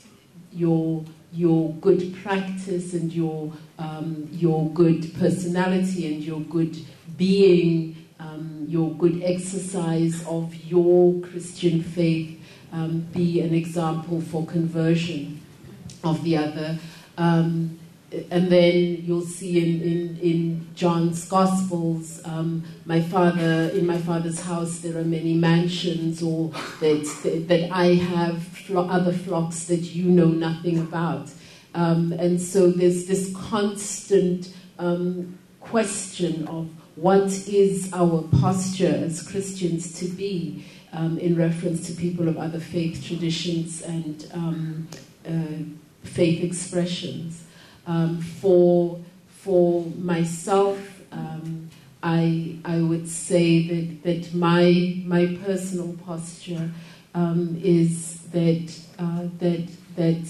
your your good practice and your um, your good personality and your good being, um, your good exercise of your Christian faith, um, be an example for conversion of the other. Um, and then you'll see in, in, in John's Gospels, um, my father, in my father's house there are many mansions, or that, that I have flo- other flocks that you know nothing about. Um, and so there's this constant um, question of what is our posture as Christians to be um, in reference to people of other faith traditions and um, uh, faith expressions. Um, for for myself, um, I I would say that that my my personal posture um, is that uh, that that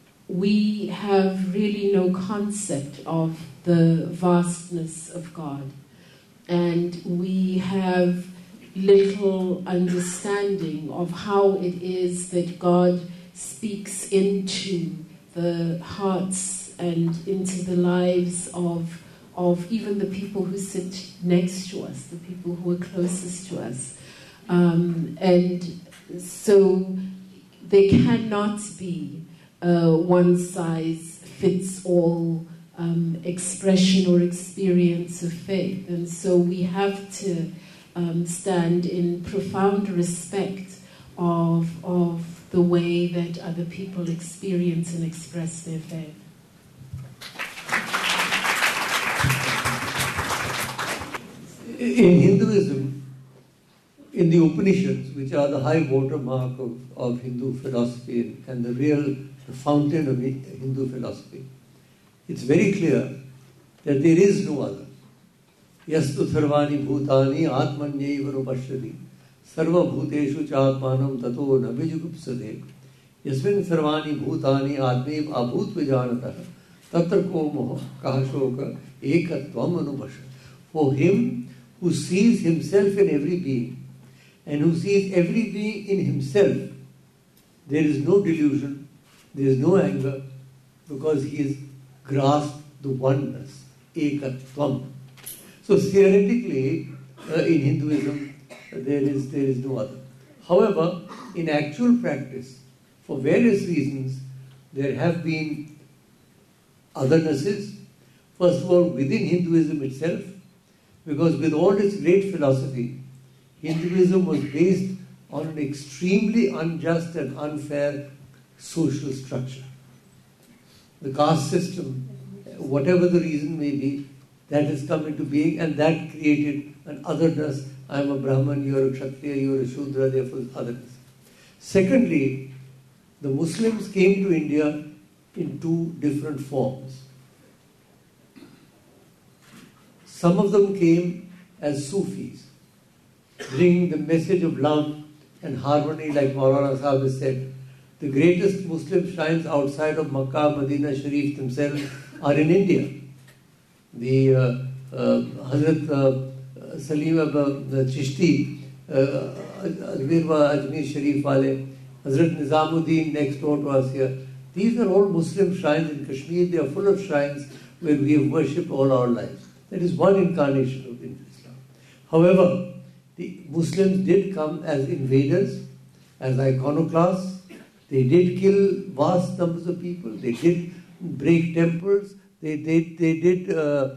we have really no concept of the vastness of God, and we have little understanding of how it is that God speaks into the hearts and into the lives of of even the people who sit next to us, the people who are closest to us. Um, and so there cannot be a one-size-fits-all um, expression or experience of faith. And so we have to um, stand in profound respect of, of the way that other people experience and express their faith. In Hinduism, in the Upanishads, which are the high watermark of, of Hindu philosophy and, and the real the fountain of Hindu philosophy, it's very clear that there is no other. Yastu sarvani bhutani atmanyaiva rupashyati sarva bhuteshu cha atmanam tato nabijugupsade Yasmin sarvani bhutani admev abhut vijanatah tatra ko moh kahashoka ekatvam anubhasha. For him who sees himself in every being and who sees every being in himself, there is no delusion, there is no anger, because he has grasped the oneness, ekatvam. So theoretically, uh, in Hinduism, uh, there is there is no other. However, in actual practice, for various reasons, there have been othernesses. First of all, within Hinduism itself, because with all its great philosophy, Hinduism was based on an extremely unjust and unfair social structure. The caste system, whatever the reason may be, that has come into being, and that created an otherness. I am a Brahman, you are a Kshatriya, you are a Shudra, therefore otherness. Secondly, the Muslims came to India in two different forms. Some of them came as Sufis, bringing the message of love and harmony, like Maulana Sahib has said. The greatest Muslim shrines outside of Makkah, Medina Sharif themselves are in India. The uh, uh, Hazrat uh, Salim uh, the Chishti, uh, Ajmer Ajmer Sharif wale, Hazrat Nizamuddin next door to us here. These are all Muslim shrines in Kashmir. They are full of shrines where we have worshipped all our lives. That is one incarnation of Islam. However, the Muslims did come as invaders, as iconoclasts. They did kill vast numbers of people. They did break temples. They, they, they did uh,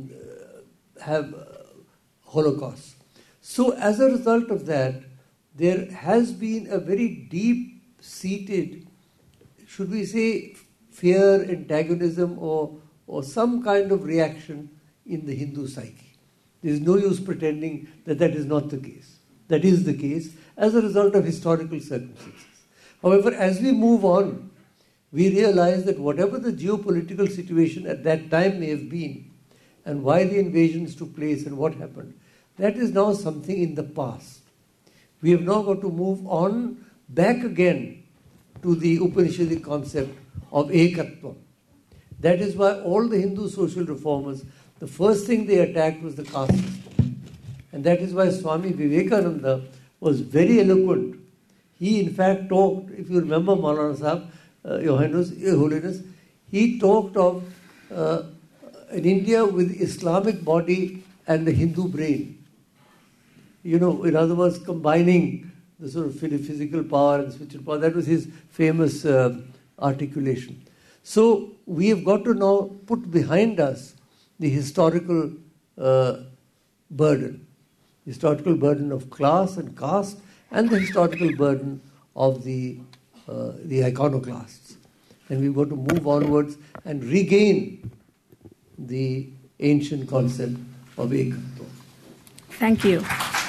have Holocaust. So as a result of that, there has been a very deep-seated, should we say, fear, antagonism, or, or some kind of reaction in the Hindu psyche. There is no use pretending that that is not the case. That is the case as a result of historical circumstances. However, as we move on, we realize that whatever the geopolitical situation at that time may have been, and why the invasions took place and what happened, that is now something in the past. We have now got to move on back again to the Upanishadic concept of Ekatvam. That is why all the Hindu social reformers, the first thing they attacked was the caste system. And that is why Swami Vivekananda was very eloquent. He in fact talked, if you remember Maulana Sahib, uh, Your Highness, Your Holiness, he talked of uh, an India with Islamic body and the Hindu brain. You know, in other words, combining the sort of physical power and spiritual power. That was his famous uh, articulation. So we have got to now put behind us the historical uh, burden, historical burden of class and caste, and the historical burden of the uh, the iconoclasts. And we've got to move onwards and regain the ancient concept of Ekatva. Thank you.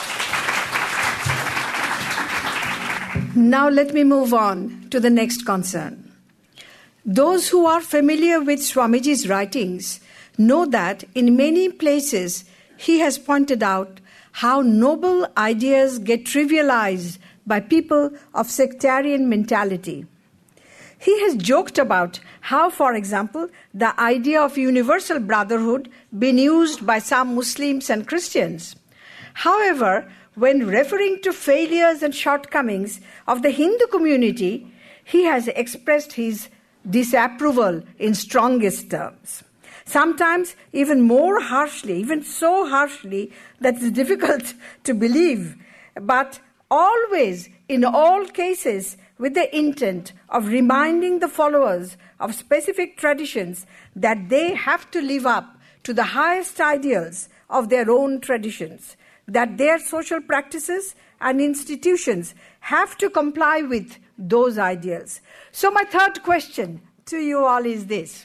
Now let me move on to the next concern. Those who are familiar with Swamiji's writings know that in many places he has pointed out how noble ideas get trivialized by people of sectarian mentality. He has joked about how, for example, the idea of universal brotherhood been used by some Muslims and Christians. However, when referring to failures and shortcomings of the Hindu community, he has expressed his disapproval in strongest terms. Sometimes even more harshly, even so harshly that it's difficult to believe, but always, in all cases, with the intent of reminding the followers of specific traditions that they have to live up to the highest ideals of their own traditions, that their social practices and institutions have to comply with those ideals. So my third question to you all is this.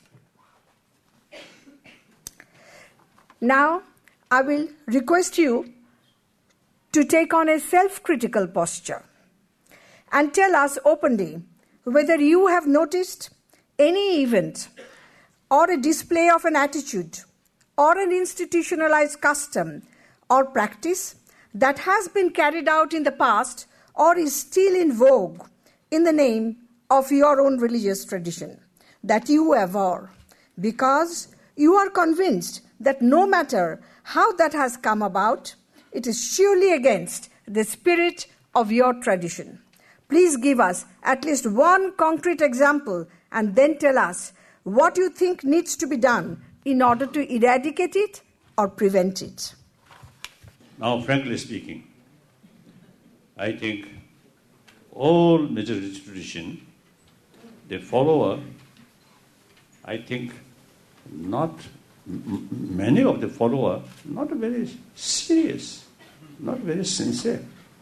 Now, I will request you to take on a self-critical posture and tell us openly whether you have noticed any event or a display of an attitude or an institutionalized custom or practice that has been carried out in the past or is still in vogue in the name of your own religious tradition that you abhor, because you are convinced that no matter how that has come about, it is surely against the spirit of your tradition. Please give us at least one concrete example and then tell us what you think needs to be done in order to eradicate it or prevent it. Now, frankly speaking, I think all major religious tradition, they follow a, I think, not m- many of the follower, not very serious, not very sincere.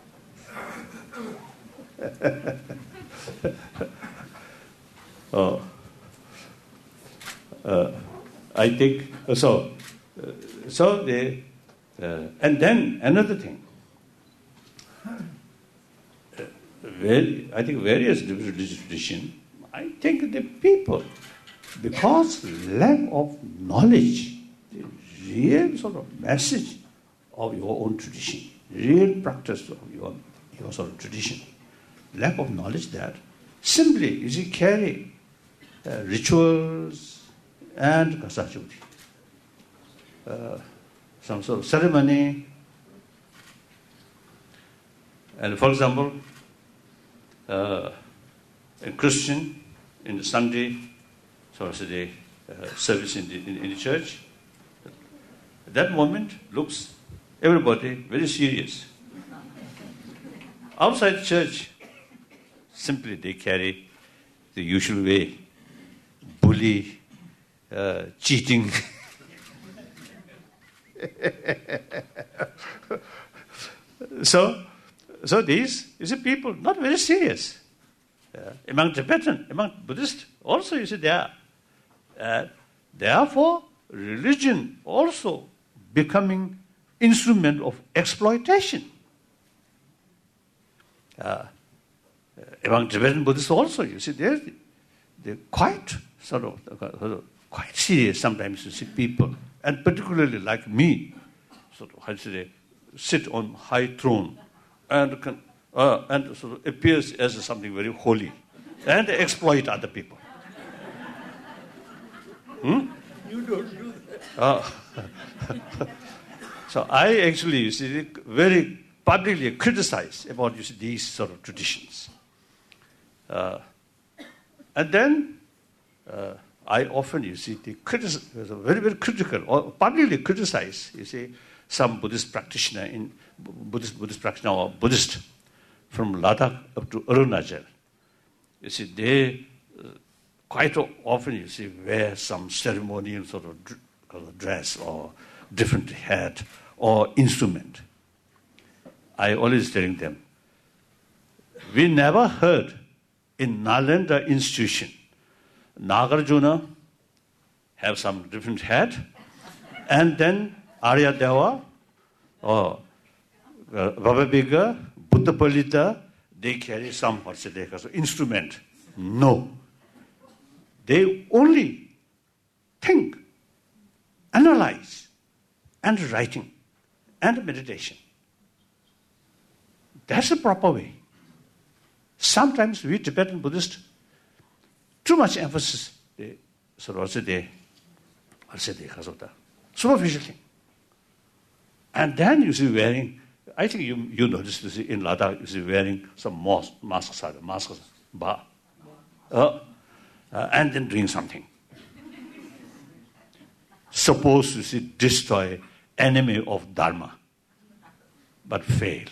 oh, uh, I think so. Uh, so they, uh, and then another thing. Uh, very, I think various religious traditions. I think the people, because lack of knowledge, the real sort of message of your own tradition, real practice of your your sort of tradition, lack of knowledge that simply you see carry uh, rituals and kasachuti, uh, some sort of ceremony, and for example, uh, a Christian in the Sunday, so to say, uh, service in the, in, in the church, at that moment looks everybody very serious. Outside the church, simply they carry the usual way, bully, uh, cheating. so, so these, you see, people not very serious. Uh, among Tibetan, among Buddhists, also you see they are. Uh, therefore, religion also becoming instrument of exploitation. Uh, among Tibetan Buddhists also, you see, they're, they're quite sort of, sort of quite serious sometimes. You see people, and particularly like me, sort of how to say, sit on high throne, and can, uh, and sort of appears as something very holy, and exploit other people. Hmm? You don't do that. Uh, so I actually, you see, very publicly criticize about you see, these sort of traditions. Uh, and then uh, I often, you see, the critic- very, very critical, or publicly criticize, you see, some Buddhist practitioner in Buddhist Buddhist practitioner or Buddhist from Ladakh up to Arunachal. You see, they uh, quite often, you see, wear some ceremonial sort of dr- dress or different hat or instrument. I always telling them, we never heard in Nalanda institution, Nagarjuna have some different hat, and then Aryadeva or uh, Bhababiga, Buddha Palita, they carry some what's it, instrument. No. They only think, analyze, and writing, and meditation. That's the proper way. Sometimes we Tibetan Buddhists, too much emphasis, they sort of say they, what's it, superficial thing. And then you see wearing, I think you you notice you see in Ladakh, you see wearing some masks, masks, masks, ba, uh, uh, and then doing something. Supposed to see destroy enemy of Dharma, but fail.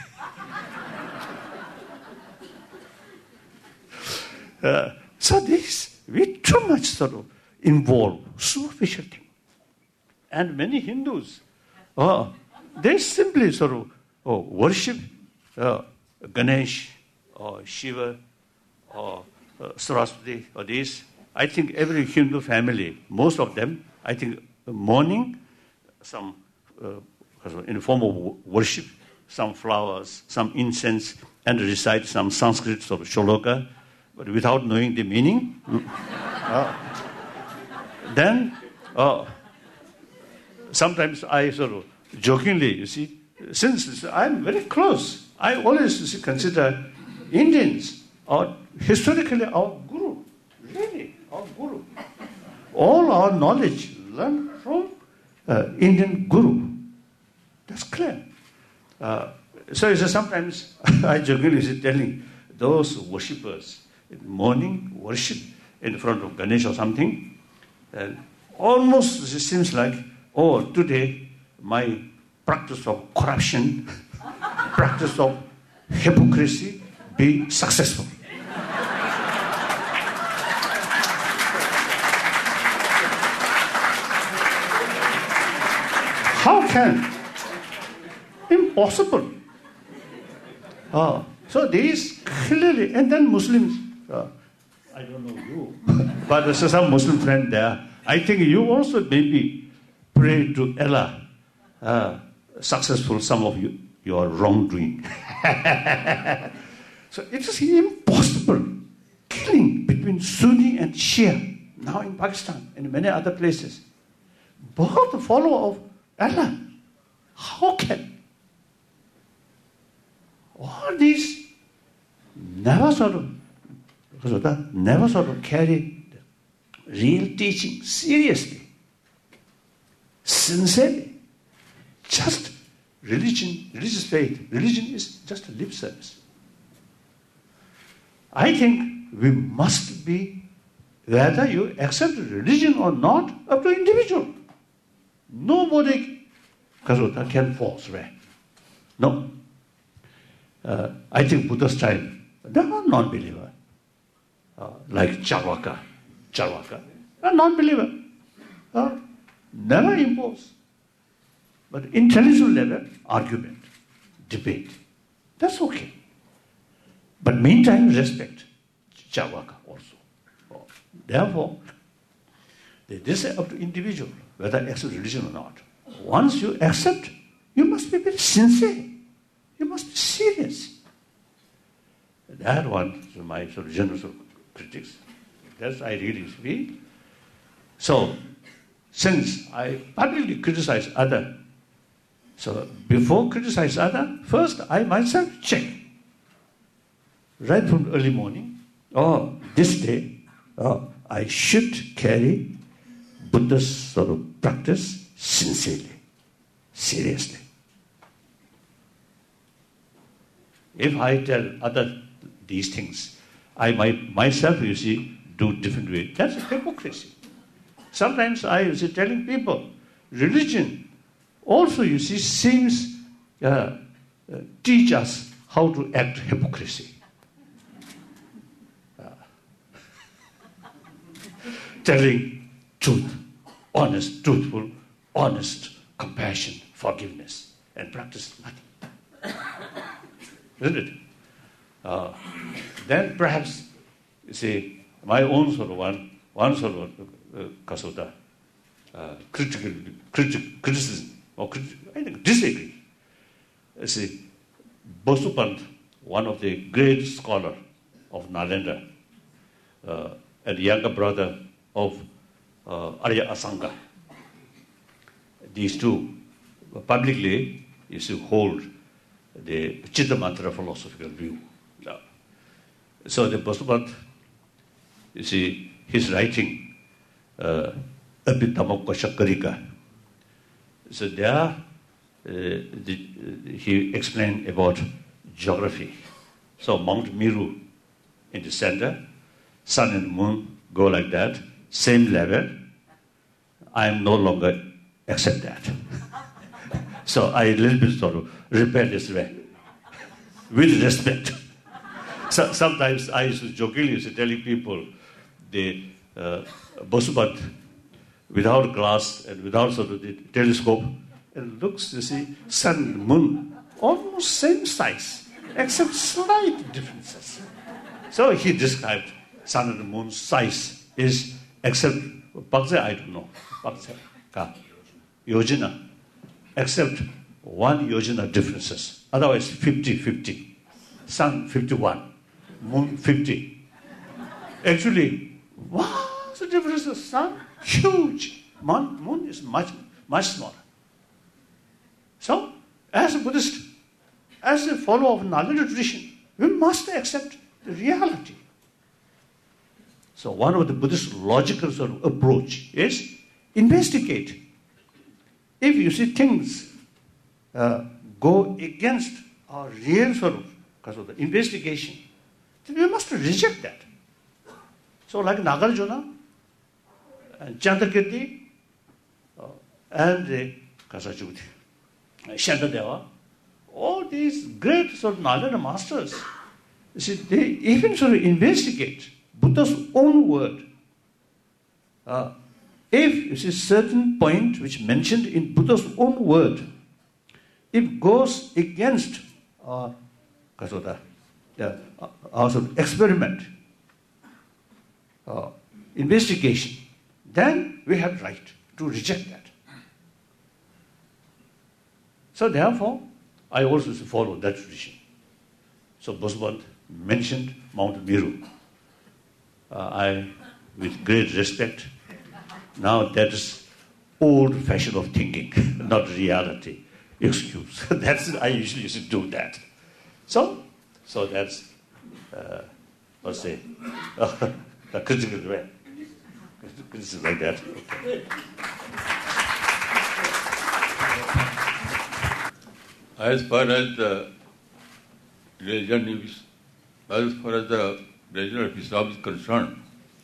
uh, so this, we too much sort of involve superficial thing. And many Hindus, oh, they simply sort of oh, worship uh, Ganesh or Shiva or uh, Saraswati or this. I think every Hindu family, most of them, I think morning, some uh, in the form of worship, some flowers, some incense, and recite some Sanskrit sort of shloka, but without knowing the meaning. uh, then, uh, sometimes I sort of jokingly, you see, since I'm very close, I always consider Indians our, historically our guru, really, our guru. All our knowledge learned from uh, Indian guru. That's clear. Uh, so it's sometimes I jokingly is telling those worshippers in morning worship in front of Ganesh or something, and almost it seems like, oh, today my practice of corruption, practice of hypocrisy be successful. How can? Impossible. Uh, so these clearly, and then Muslims, uh, I don't know you, but there's some Muslim friend there. I think you also maybe pray to Allah, uh, successful some of you, your wrongdoing. So it is impossible. Killing between Sunni and Shia, now in Pakistan and many other places. Both the follower of Allah. How can? All these never sort of, never sort of carry real teaching seriously, sincerely. Just religion, religious faith. Religion is just a lip service. I think we must be, whether you accept religion or not, up to individual. Nobody can force right. No. Uh, I think Buddha's time, they are non-believer. Uh, like Charvaka. Charvaka. A non-believer. Uh, never impose. But intellectual level, argument, debate. That's okay. But meantime, respect Charvaka also. Oh. Therefore, this is up to individual, whether accept religion or not. Once you accept, you must be very sincere. You must be serious. That one is my sort of general sort of critics. That's I really feel. So, since I publicly criticize other, so before criticize other, first I myself check. Right from early morning, oh, this day, oh, I should carry Buddha's sort of practice sincerely, seriously. If I tell other these things, I might myself, you see, do different way. That's hypocrisy. Sometimes I, you see, telling people, religion also, you see, seems uh, uh, teach us how to act hypocrisy. Uh, telling truth, honest, truthful, honest, compassion, forgiveness, and practice nothing. Isn't it? Uh, then perhaps, you see, my own sort of one, one sort of uh, kasota, uh, critical, criti- criticism, or criti- I think disagree. You see, Bosupant, one of the great scholar of Nalanda, uh, and younger brother of uh, Arya Asanga, these two publicly, you see, hold the Chitta Mantra philosophical view. Now, so the Bosupant, you see, his writing, uh, Abhitamokka Shakarika. So there, uh, the, uh, he explained about geography. So Mount Meru in the center, sun and moon go like that, same level. I am no longer accept that. So I a little bit sort of repair this way, with respect. So sometimes I used to jokingly used to telling people, the uh, Bosupant, without glass and without sort of the telescope, it looks, you see, sun and moon, almost same size, except slight differences. So he described sun and moon size is, except, Pakse, I don't know, Pakse, ka, yojana, except one yojana differences. Otherwise, fifty-fifty. Sun, fifty-one. Moon, fifty. Actually, what's the difference of sun? Huge. Moon, moon is much, much smaller. So, as a Buddhist, as a follower of Nalanda tradition, we must accept the reality. So one of the Buddhist logical sort of approach is investigate. If you see things uh, go against our real sort of, because of the investigation, then we must reject that. So like Nagarjuna, and Chandrakirti, uh, and uh, Kasachukti, Shantadeva, all these great sort of Nalanda masters, you see, they even sort of investigate Buddha's own word. Uh, if you see certain point which mentioned in Buddha's own word, if goes against uh, yeah, our sort of experiment, uh, investigation, then we have right to reject that. So therefore, I also follow that tradition. So Boswell mentioned Mount Meru. Uh, I, with great respect, now that is old fashion of thinking, not reality. Excuse. That's I usually used to do that. So, so that's uh, let's say uh, the critical way. Criticism like that. Okay. As far as the religion is, as far as the religion of Islam is concerned,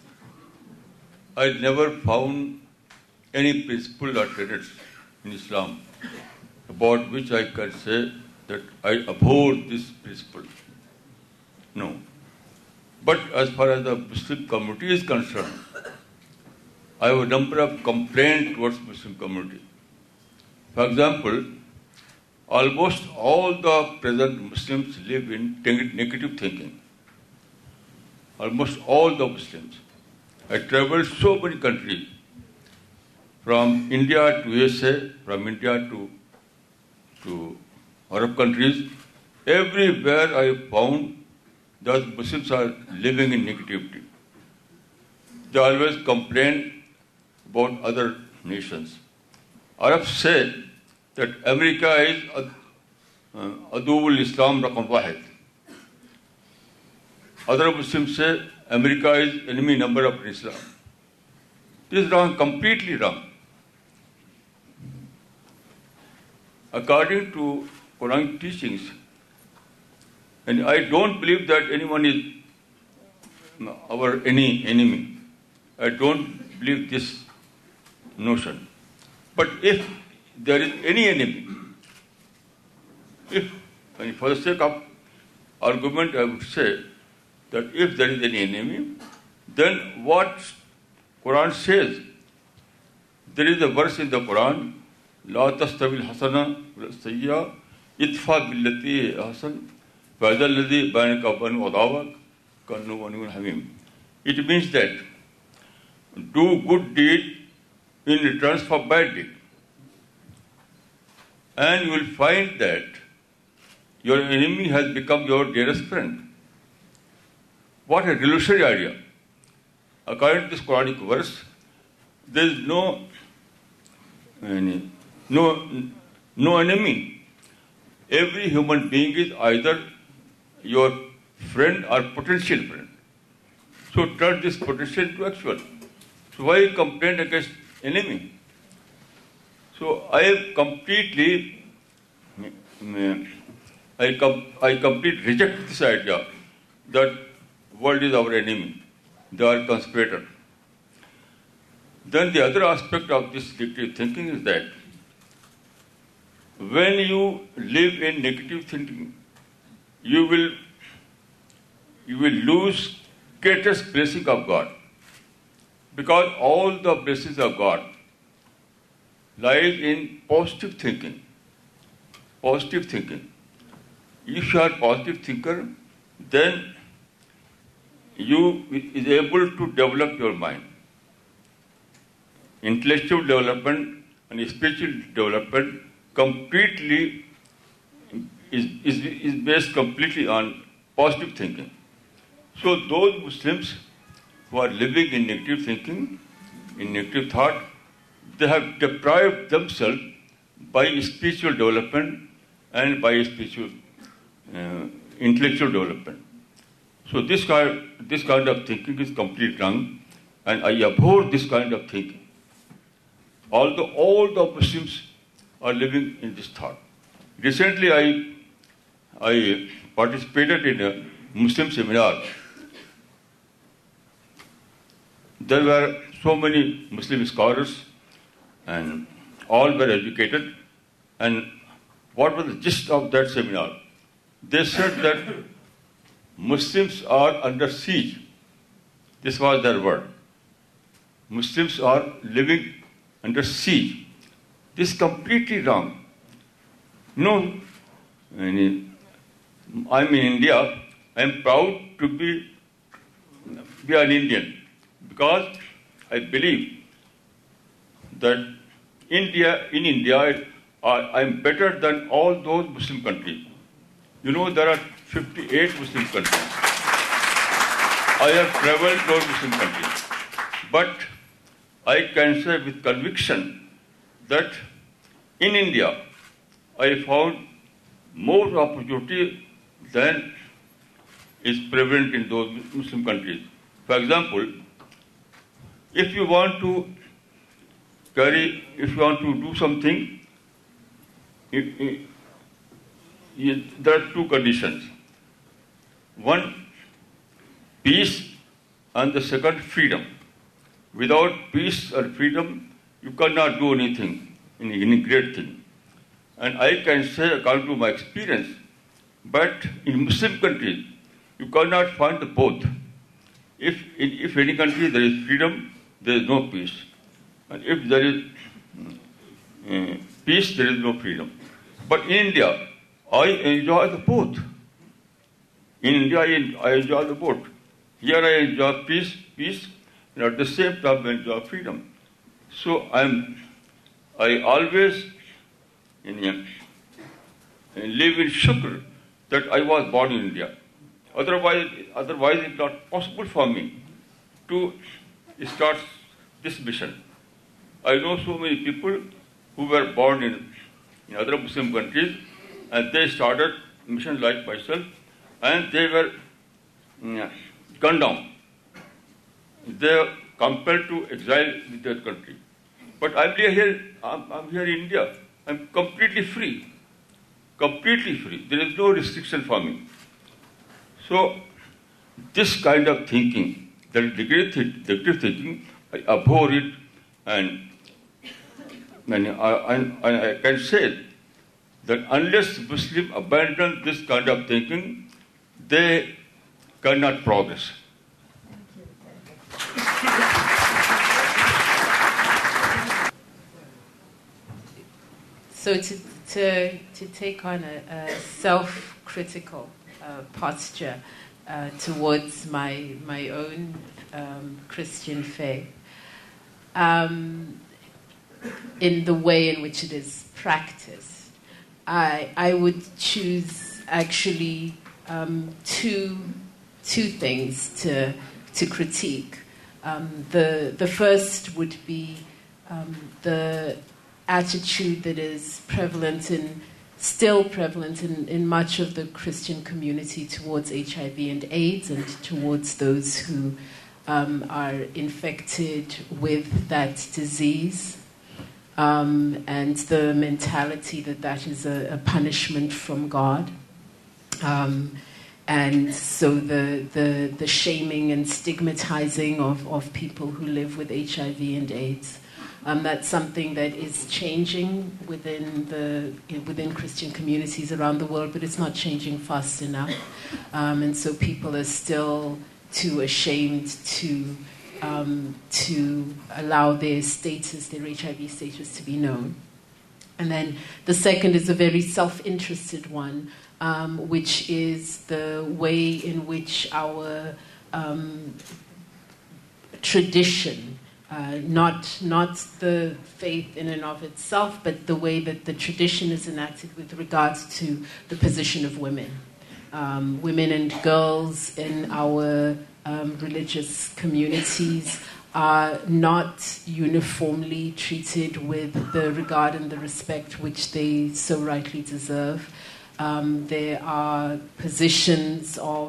I never found any principle or tenets in Islam about which I can say that I abhor this principle. No. But as far as the Muslim community is concerned, I have a number of complaints towards Muslim community. For example, almost all the present Muslims live in negative thinking. Almost all the Muslims. I traveled so many countries, from India to U S A, from India to, to Arab countries. Everywhere I found that Muslims are living in negativity. They always complain about other nations. Arabs say that America is Adul Islam Rakam Wahid. Other Muslims say America is enemy number of Islam. This is wrong, completely wrong. According to Quranic teachings, and I don't believe that anyone is our any enemy. I don't believe this notion. But if there is any enemy, if, and for the sake of argument, I would say that if there is any enemy, then what Quran says, there is a verse in the Quran, La tastavil hasana sayya itfa billati hasan fa'idha alladhi bainaka wa bainahu adawak kannu waliyun hamim. It means that do good deed in return for bad deed. And you will find that your enemy has become your dearest friend. What a revolutionary idea. According to this Quranic verse, there is no, no, no enemy. Every human being is either your friend or potential friend. So turn this potential to actual. So why complain against enemy? So I have completely, I, com- I completely reject this idea that world is our enemy. They are conspirators. Then the other aspect of this negative thinking is that when you live in negative thinking, you will you will lose greatest blessing of God. Because all the blessings of God lies in positive thinking. Positive thinking. If you are a positive thinker, then you is able to develop your mind. Intellectual development and spiritual development completely is, is, is based completely on positive thinking. So those Muslims who are living in negative thinking, in negative thought, they have deprived themselves by spiritual development and by spiritual uh, intellectual development. So this kind, this kind of thinking is completely wrong, and I abhor this kind of thinking. Although all the Muslims are living in this thought. Recently, I I participated in a Muslim seminar. There were so many Muslim scholars, and all were educated. And what was the gist of that seminar? They said that Muslims are under siege. This was their word. Muslims are living under siege. This is completely wrong. No, I'm in India. I'm proud to be, be an Indian because I believe that India, in India, I'm better than all those Muslim countries. You know, there are fifty-eight Muslim countries. I have traveled to those Muslim countries. But I can say with conviction that in India, I found more opportunity than is prevalent in those Muslim countries. For example, if you want to carry, if you want to do something, if, if, if, there are two conditions. One, peace, and the second, freedom. Without peace or freedom, you cannot do anything, any, any great thing. And I can say, according to my experience, but in Muslim countries, you cannot find the both. If in if any country there is freedom, there is no peace. And if there is uh, peace, there is no freedom. But in India, I enjoy the both. In India, I enjoy the both. Here I enjoy peace, peace, and at the same time I enjoy freedom. So I'm, I always in, uh, live in shukr that I was born in India. Otherwise, otherwise it's not possible for me to start this mission. I know so many people who were born in, in other Muslim countries, and they started mission like myself, and they were mm, gunned down. They were compelled to exile in their country. But I'm here, I'm, I'm here in India. I'm completely free. Completely free. There is no restriction for me. So, this kind of thinking, that negative thinking, I abhor it, and, and, I, and I can say that unless Muslims abandon this kind of thinking, they cannot progress. So to to to take on a, a self-critical uh, posture uh, towards my my own um, Christian faith, um, in the way in which it is practiced, I I would choose actually um, two two things to to critique. Um, the the first would be um, the attitude that is prevalent and still prevalent in, in much of the Christian community towards H I V and AIDS and towards those who um, are infected with that disease, um, and the mentality that that is a, a punishment from God. Um, and so the, the, the shaming and stigmatizing of, of people who live with H I V and AIDS. Um, that's something that is changing within the within Christian communities around the world, but it's not changing fast enough. Um, and so people are still too ashamed to um, to allow their status, their H I V status, to be known. And then the second is a very self-interested one, um, which is the way in which our um, tradition. Uh, not not the faith in and of itself, but the way that the tradition is enacted with regards to the position of women. Um, women and girls in our um, religious communities are not uniformly treated with the regard and the respect which they so rightly deserve. Um, there are positions of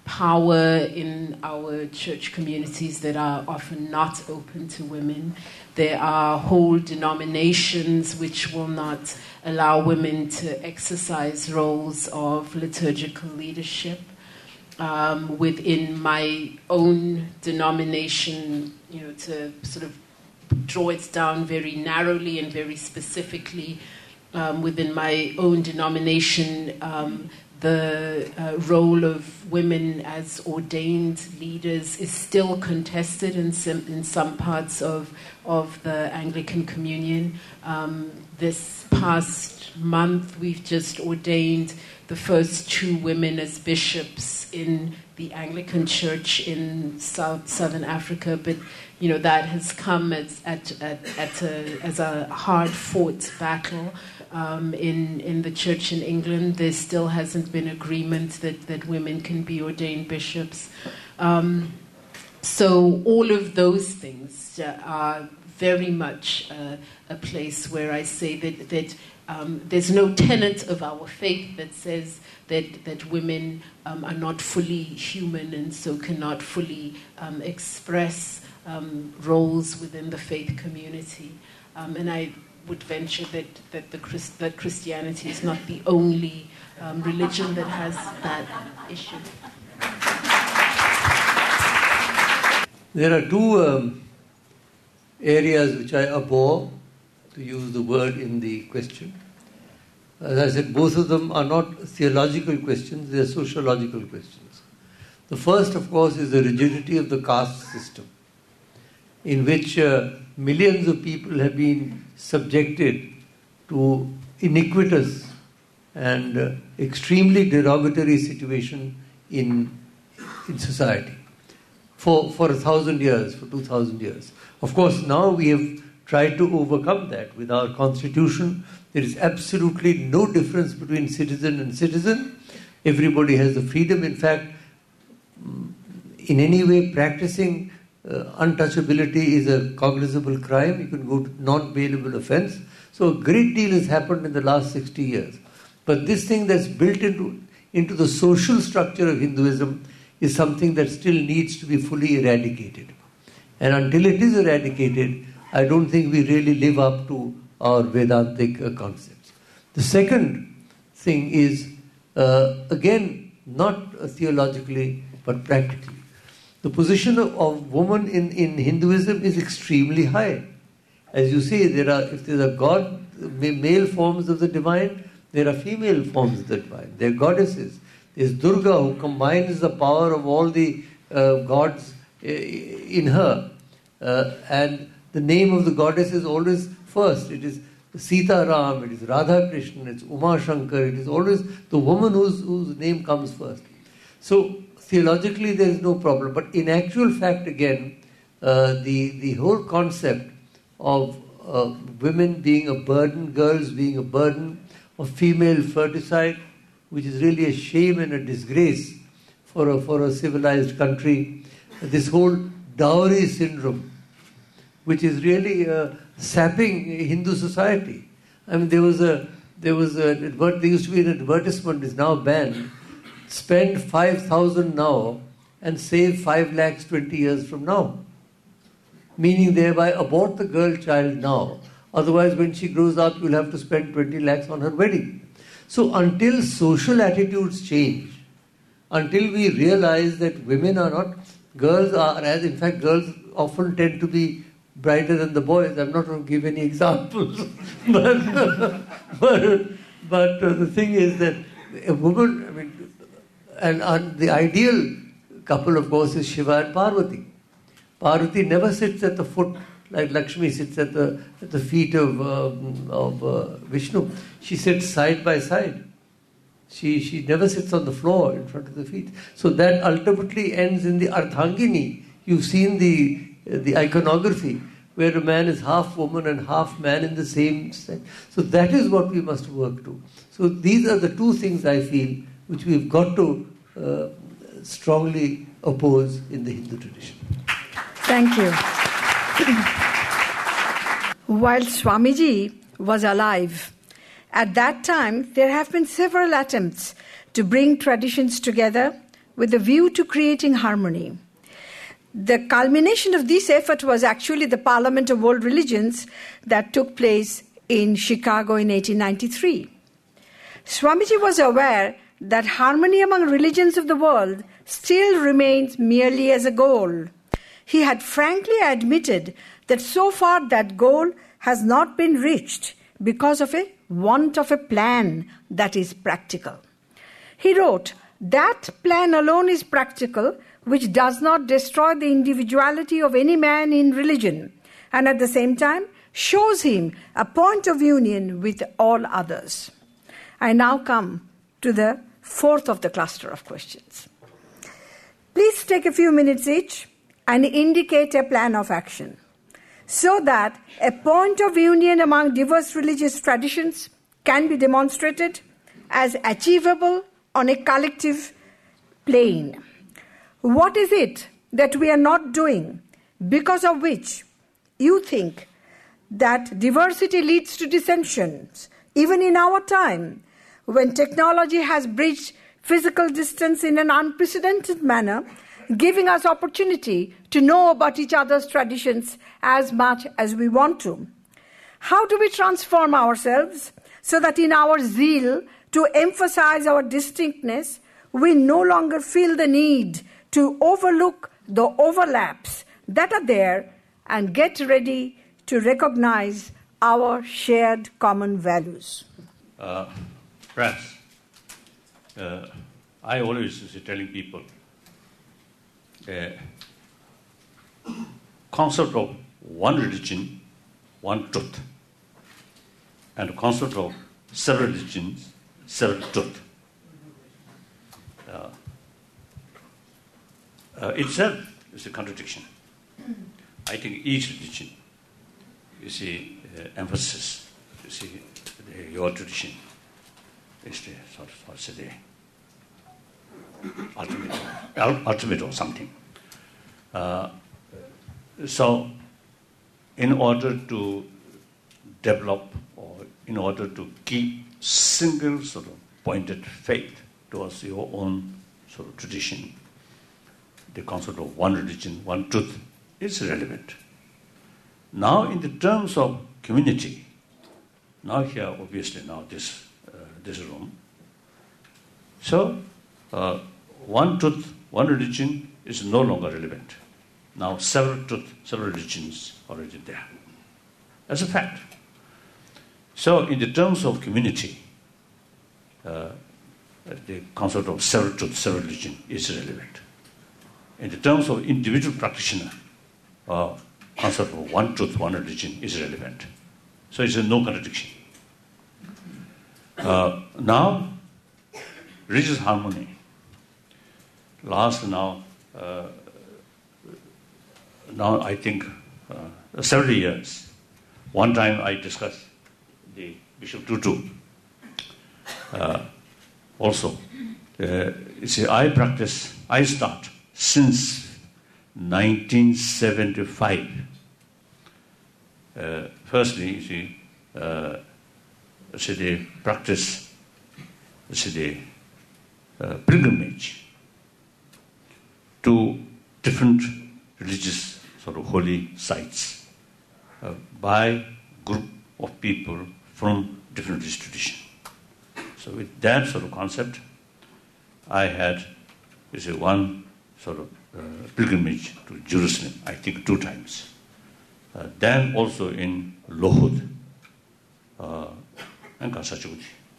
power in our church communities that are often not open to women. There are whole denominations which will not allow women to exercise roles of liturgical leadership. Um, within my own denomination, you know, to sort of draw it down very narrowly and very specifically, um, within my own denomination, um, the uh, role of women as ordained leaders is still contested in some, in some parts of, of the Anglican Communion. Um, this past month, we've just ordained the first two women as bishops in the Anglican Church in South Southern Africa, but you know that has come as, at, at, at a, as a hard-fought battle. Um, in, in the church in England, there still hasn't been agreement that, that women can be ordained bishops. Um, so all of those things are very much uh, a place where I say that, that um, there's no tenet of our faith that says that, that women um, are not fully human and so cannot fully um, express um, roles within the faith community. Um, and I would venture that that the Christ, that Christianity is not the only um, religion that has that issue. There are two um, areas which I abhor, to use the word in the question. As I said, both of them are not theological questions, they are sociological questions. The first, of course, is the rigidity of the caste system, in which uh, millions of people have been subjected to iniquitous and uh, extremely derogatory situation in, in society for, for a thousand years, for two thousand years. Of course, now we have tried to overcome that with our constitution. There is absolutely no difference between citizen and citizen. Everybody has the freedom. In fact, in any way practicing Uh, untouchability is a cognizable crime. You can go to non-bailable offence. So a great deal has happened in the last sixty years. But this thing that's built into, into the social structure of Hinduism is something that still needs to be fully eradicated. And until it is eradicated, I don't think we really live up to our Vedantic uh, concepts. The second thing is, uh, again, not uh, theologically, but practically. The position of, of woman in, in Hinduism is extremely high. As you say, there are, if there are God, male forms of the divine, there are female forms of the divine. There are goddesses. There's Durga, who combines the power of all the uh, gods uh, in her. Uh, and the name of the goddess is always first. It is Sita Ram, it is Radha Krishna, it's Uma Shankar, it is always the woman whose, whose name comes first. So, theologically there is no problem, but in actual fact again, uh, the, the whole concept of uh, women being a burden, girls being a burden, of female ferticide, which is really a shame and a disgrace for a, for a civilized country, this whole dowry syndrome, which is really uh, sapping Hindu society. I mean, there was a, there was a, there used to be an advertisement, is now banned. Spend five thousand now and save five lakhs twenty years from now. Meaning thereby abort the girl child now. Otherwise when she grows up you'll have to spend twenty lakhs on her wedding. So until social attitudes change, until we realize that women are not, girls are, as in fact girls often tend to be brighter than the boys. I'm not going to give any examples. but but, but uh, the thing is that a woman, I mean, And, and the ideal couple, of course, is Shiva and Parvati. Parvati never sits at the foot like Lakshmi sits at the at the feet of um, of uh, Vishnu. She sits side by side. She she never sits on the floor in front of the feet. So that ultimately ends in the Ardhangini. You've seen the uh, the iconography where a man is half woman and half man in the same set. So that is what we must work to. So these are the two things I feel which we've got to uh, strongly oppose in the Hindu tradition. Thank you. While Swamiji was alive, at that time there have been several attempts to bring traditions together, with a view to creating harmony. The culmination of this effort was actually the Parliament of World Religions that took place in Chicago in eighteen ninety-three. Swamiji was aware that harmony among religions of the world still remains merely as a goal. He had frankly admitted that so far that goal has not been reached because of a want of a plan that is practical. He wrote, "That plan alone is practical, which does not destroy the individuality of any man in religion, and at the same time shows him a point of union with all others." I now come to the fourth of the cluster of questions. Please take a few minutes each and indicate a plan of action so that a point of union among diverse religious traditions can be demonstrated as achievable on a collective plane. What is it that we are not doing because of which you think that diversity leads to dissensions, even in our time, when technology has bridged physical distance in an unprecedented manner, giving us opportunity to know about each other's traditions as much as we want to? How do we transform ourselves so that in our zeal to emphasize our distinctness, we no longer feel the need to overlook the overlaps that are there and get ready to recognize our shared common values? Uh, friends, uh, I always is telling people the concept of one religion, one truth, and the concept of several religions, several truth. Uh, uh, itself is a contradiction. I think each religion, you see, uh, emphasis, you see, the, your tradition is the sort of, what's the ultimate, ultimate or something. Uh, so, in order to develop or in order to keep single sort of pointed faith towards your own sort of tradition, the concept of one religion, one truth is relevant. Now, in the terms of community, now here, obviously, now this uh, this room. So, uh, one truth, one religion is no longer relevant. Now, several truth, several religions already there. That's a fact. So, in the terms of community, uh, the concept of several truth, several religion is relevant. In the terms of individual practitioner, uh, concept of one truth, one religion is relevant. So it's a no contradiction. Uh, now, religious harmony. Last now, uh, now I think uh, several years. One time I discussed the Bishop Tutu. Uh, also, uh, you see, I practice, I start since nineteen seventy-five. Uh, firstly, you see, uh, see the practice, see the uh, pilgrimage to different religious sort of holy sites uh, by group of people from different religious traditions. So with that sort of concept, I had, you see, one sort of uh, pilgrimage to Jerusalem, I think two times. Uh, then also in Lohud uh, and Kasachoti.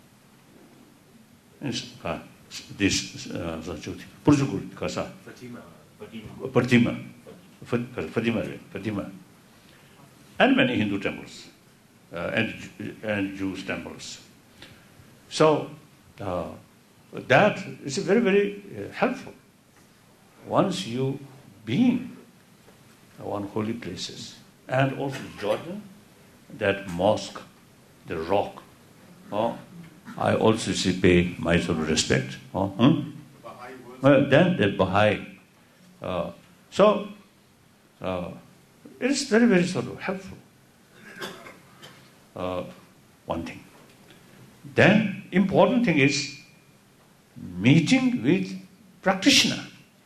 Uh, this uh, Kasachoti. Purjukul, Kasa. Fatima. Fatima. Fatima. Fatima. And many Hindu temples uh, and, and Jewish temples. So uh, that is very, very uh, helpful. Once you being one holy places, and also Jordan, that mosque, the rock, oh, I also see pay my sort of respect. Oh, hmm? Well, then the Baha'i. Uh, so uh, it is very, very sort of helpful. Uh, one thing. Then important thing is meeting with practitioner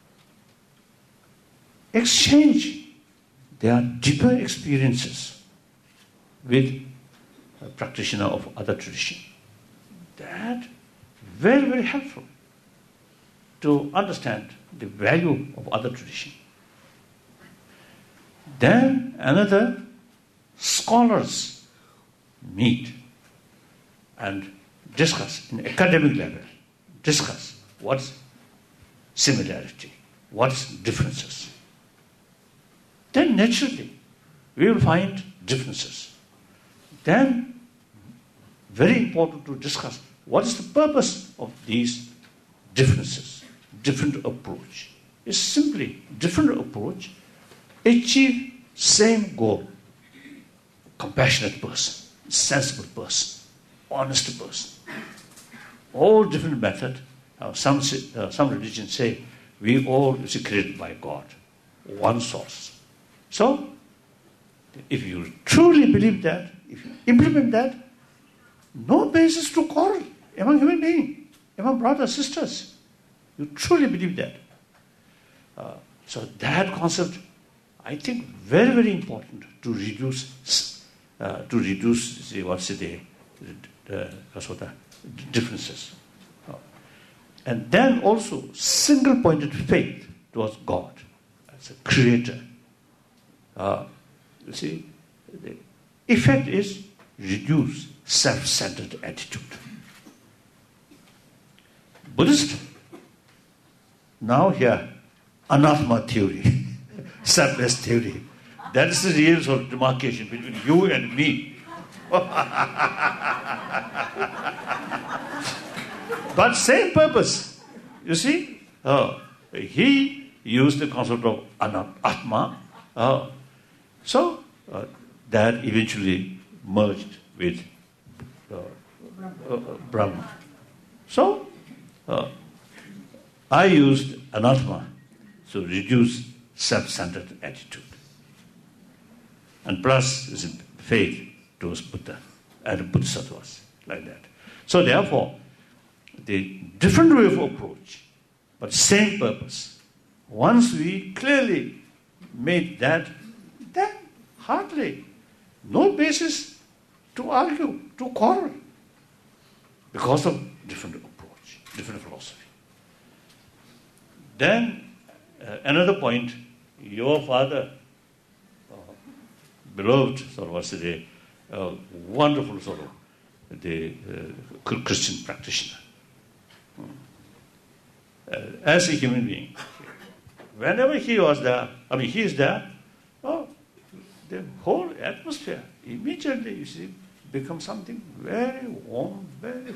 exchange their deeper experiences with a practitioner of other tradition. That very, very helpful to understand the value of other tradition. Then another, scholars meet and discuss in academic level, discuss what's similarity, what's differences. Then naturally we will find differences. Then very important to discuss what is the purpose of these differences, different approach. It's simply different approach, achieve same goal. Compassionate person, sensible person, honest person. All different method. Uh, some uh, some religions say we all is created by God, one source. So, if you truly believe that, if you implement that, no basis to quarrel among human beings, among brothers, sisters. You truly believe that. Uh, so that concept, I think, very, very important to reduce, uh, to reduce the, what's the, the, the differences. Uh, and then also single-pointed faith towards God as a creator. Uh, you see, the effect is reduce self-centered attitude. Buddhist, now here, anathema theory, selfless theory. That is the real sort of demarcation between you and me. But same purpose. You see, uh, he used the concept of anatma. Uh, so uh, that eventually merged with uh, uh, Brahma. So uh, I used anatma to reduce self-centered attitude. And plus is faith towards Buddha and Bodhisattvas, like that. So therefore, the different way of approach, but same purpose. Once we clearly made that, then hardly no basis to argue, to quarrel, because of different approach, different philosophy. Then uh, another point, your father, uh, beloved sort of was the uh, wonderful sort of the uh, Christian practitioner. Uh, as a human being, whenever he was there, I mean he is there, oh, the whole atmosphere immediately, you see, becomes something very warm, very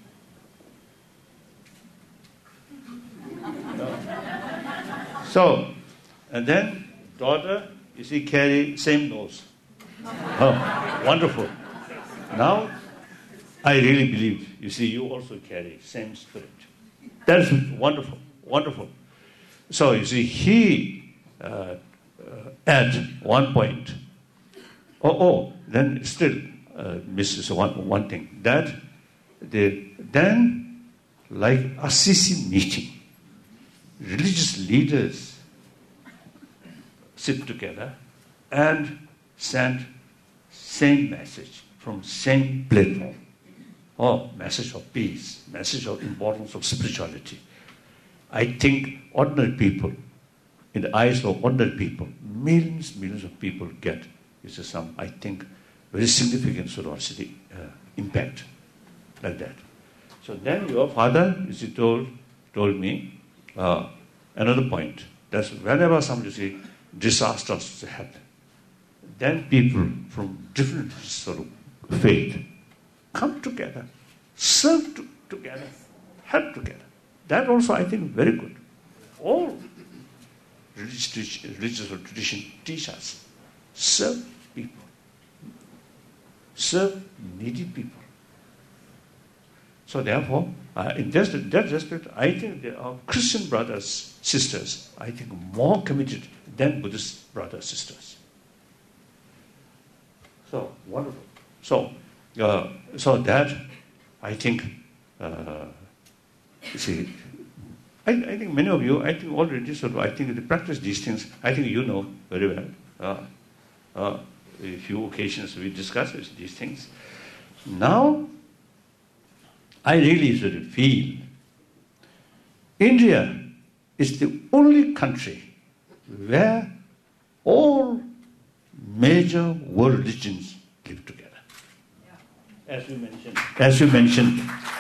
friendly. uh, so, and then daughter, you see, carry same nose. Oh, wonderful. Now, I really believe, you see, you also carry same spirit. That is wonderful, wonderful. So, you see, he, uh, uh, at one point, oh, oh, then still uh, misses one, one thing, that the, then, like Assisi meeting, religious leaders sit together and send same message from same platform. Oh, message of peace, message of importance of spirituality. I think ordinary people, in the eyes of ordinary people, millions, millions of people get, it's a some, I think, very significant sort of city, uh, impact, like that. So then your father, as he told, told me, uh, another point, that's whenever some, you see, disasters happen, then people from different sort of faith come together, serve to, together, help together. That also, I think, very good. All religious, religious tradition teach us, serve people, serve needy people. So therefore, uh, in that, that respect, I think our Christian brothers, sisters, I think more committed than Buddhist brothers, sisters. So, wonderful. So, uh, so that, I think, uh, you see, I, I think many of you, I think already sort of, I think they practice these things. I think you know very well. Uh, uh, a few occasions we discuss these things. Now, I really sort of feel India is the only country where all major world religions live together. Yeah. As you mentioned, as you mentioned,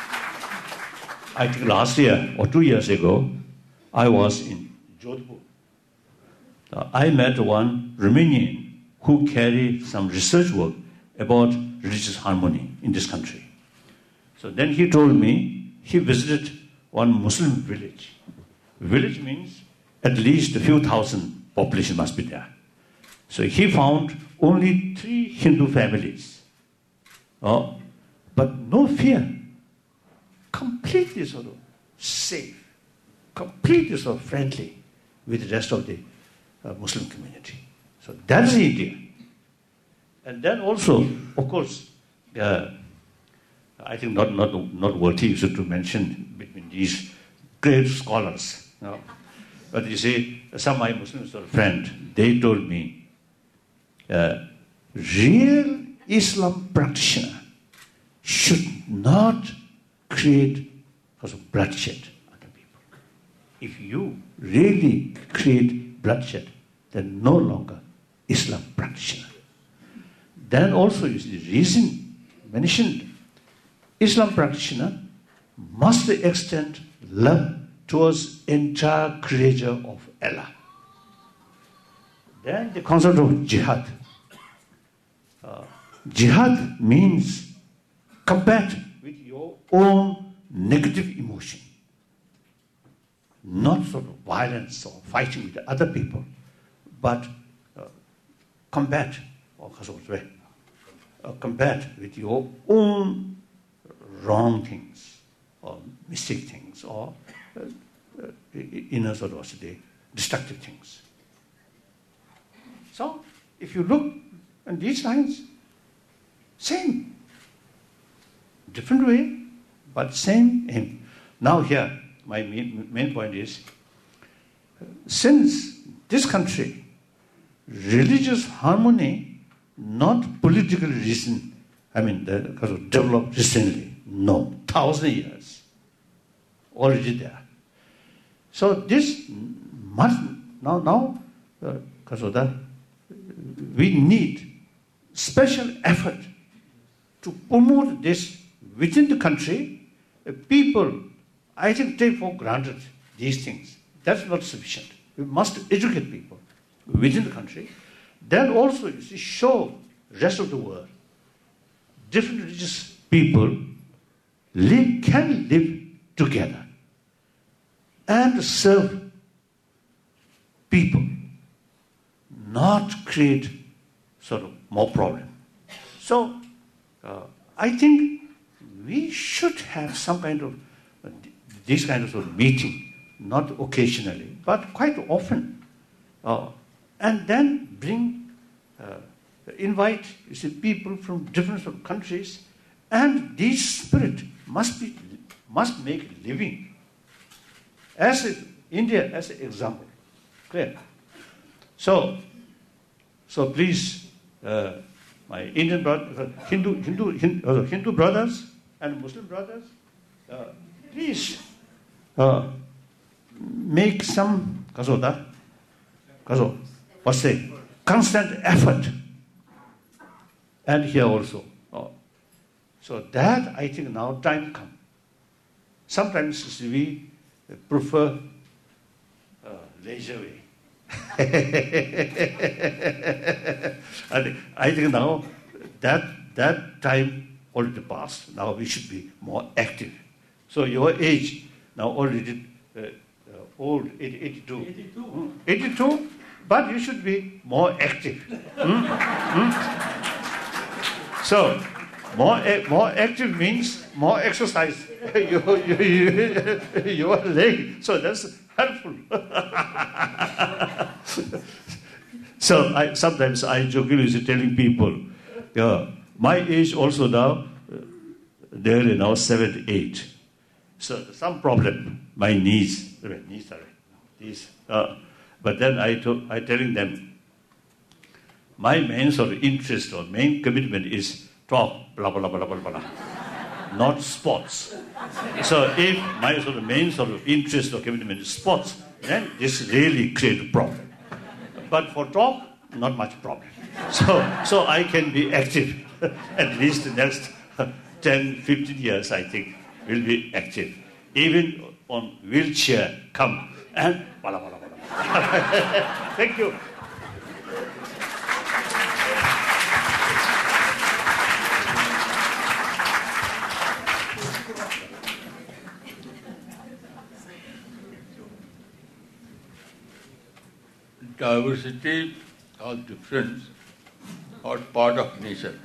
I think last year or two years ago, I was in Jodhpur. Uh, I met one Romanian who carried some research work about religious harmony in this country. So then he told me he visited one Muslim village. Village means at least a few thousand population must be there. So he found only three Hindu families. Oh, but no fear. Completely sort of safe, completely sort of friendly with the rest of the uh, Muslim community. So that's India. And then also, of course, uh, I think not not not worthy to mention between these great scholars. You know. But you see, some of my Muslim sort of friends, they told me, uh, real Islam practitioner should not create because of bloodshed other people. If you really create bloodshed, then no longer Islam practitioner. Then also you see the reason mentioned, Islam practitioner must extend love towards entire creature of Allah. Then the concept of jihad. Uh, jihad means combat with your own negative emotion. Not sort of violence or fighting with other people, but uh, combat, or uh, combat with your own wrong things, or mistake things, or uh, uh, inner sort of the destructive things. So, if you look at these lines, same. Different way, but same aim. Now here, my main, main point is, since this country, religious harmony, not political reason, I mean, the, because of developed recently, no, thousand years, already there. So this must, now, now, uh, because of that, we need special effort to promote this within the country. Uh, people, I think, take for granted these things. That's not sufficient. We must educate people within the country. Then also, you see, show the rest of the world, different religious people live, can live together and serve people, not create sort of more problem. So, uh, I think we should have some kind of uh, this kind of, sort of meeting, not occasionally, but quite often, uh, and then bring, uh, invite you see, people from different sort of countries, and this spirit must be must make a living. As a, India as an example, clear. So, so please, uh, my Indian brother, Hindu Hindu Hindu, Hindu brothers and Muslim brothers, uh, please uh, make some kazoda, kazo, what's say, constant effort, and here also. Oh. So that I think now time come. Sometimes we prefer uh, leisure way. And I think now that that time already passed. Now we should be more active. So your age now already uh, uh, old, eighty-two. eighty-two. Mm. eighty-two, but you should be more active. mm? Mm? So more more active means more exercise. you, you, you, your leg. So that's helpful. So I, sometimes I jokingly telling people, yeah, my age also now, they're now seventy-eight. So some problem, my knees, knees sorry, knees. Uh, but then I told, I telling them, my main sort of interest or main commitment is talk, blah blah blah blah blah blah, not sports. So if my sort of main sort of interest or commitment is sports, then this really creates a problem. But for talk, not much problem. So so I can be active at least the next ten, fifteen years. I think will be active, even on wheelchair. Come and blah blah blah blah. Thank you. Diversity or difference are part of nature.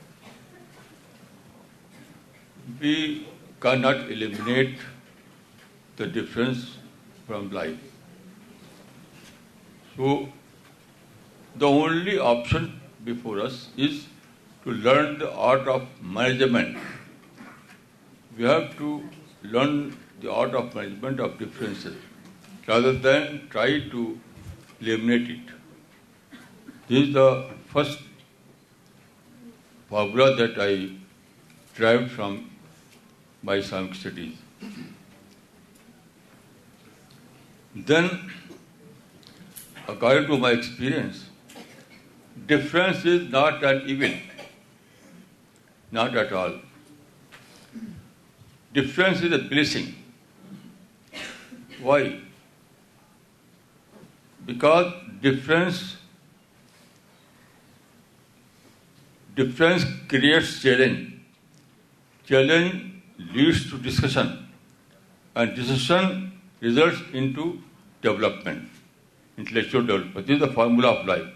We cannot eliminate the difference from life. So, the only option before us is to learn the art of management. We have to learn the art of management of differences rather than try to eliminate it. This is the first formula that I derived from my Islamic studies. Then, according to my experience, difference is not an evil, not at all. Difference is a blessing. Why? Because difference, difference creates challenge. Challenge leads to discussion, and discussion results into development, intellectual development. This is the formula of life.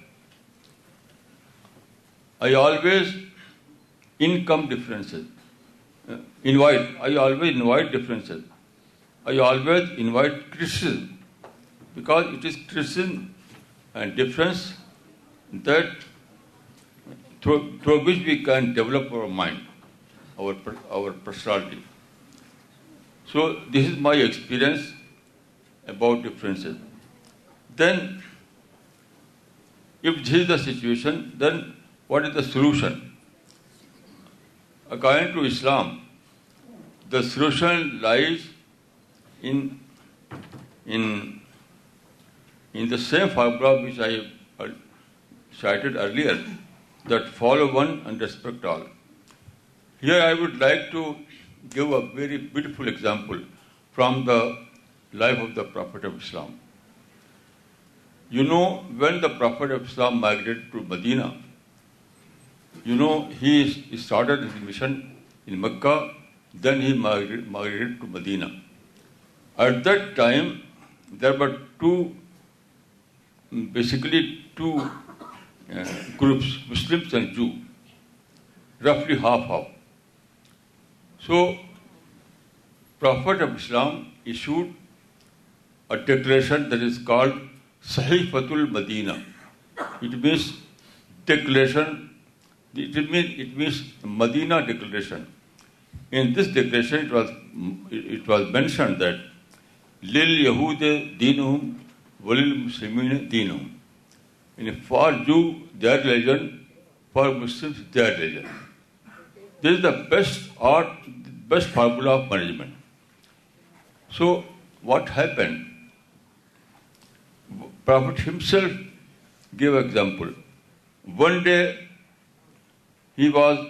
I always income differences. Uh, invite. I always invite differences. I always invite criticism. Because it is criticism and difference that through, through which we can develop our mind, our our personality. So this is my experience about differences. Then, if this is the situation, then what is the solution? According to Islam, the solution lies in in In the same formula which I cited earlier, that follow one and respect all. Here I would like to give a very beautiful example from the life of the Prophet of Islam. You know, when the Prophet of Islam migrated to Medina, you know, he started his mission in Mecca, then he migrated to Medina. At that time, there were two Basically, two uh, groups, Muslims and Jews, roughly half-half. So, Prophet of Islam issued a declaration that is called Sahifatul Medina. It means declaration. It means it means Medina declaration. In this declaration, it was it was mentioned that Lil Yahud Dinuhum. Walil Muslimin Dinum. For Jew, their religion, for Muslims, their religion. This is the best art, best formula of management. So, what happened? Prophet himself gave an example. One day, he was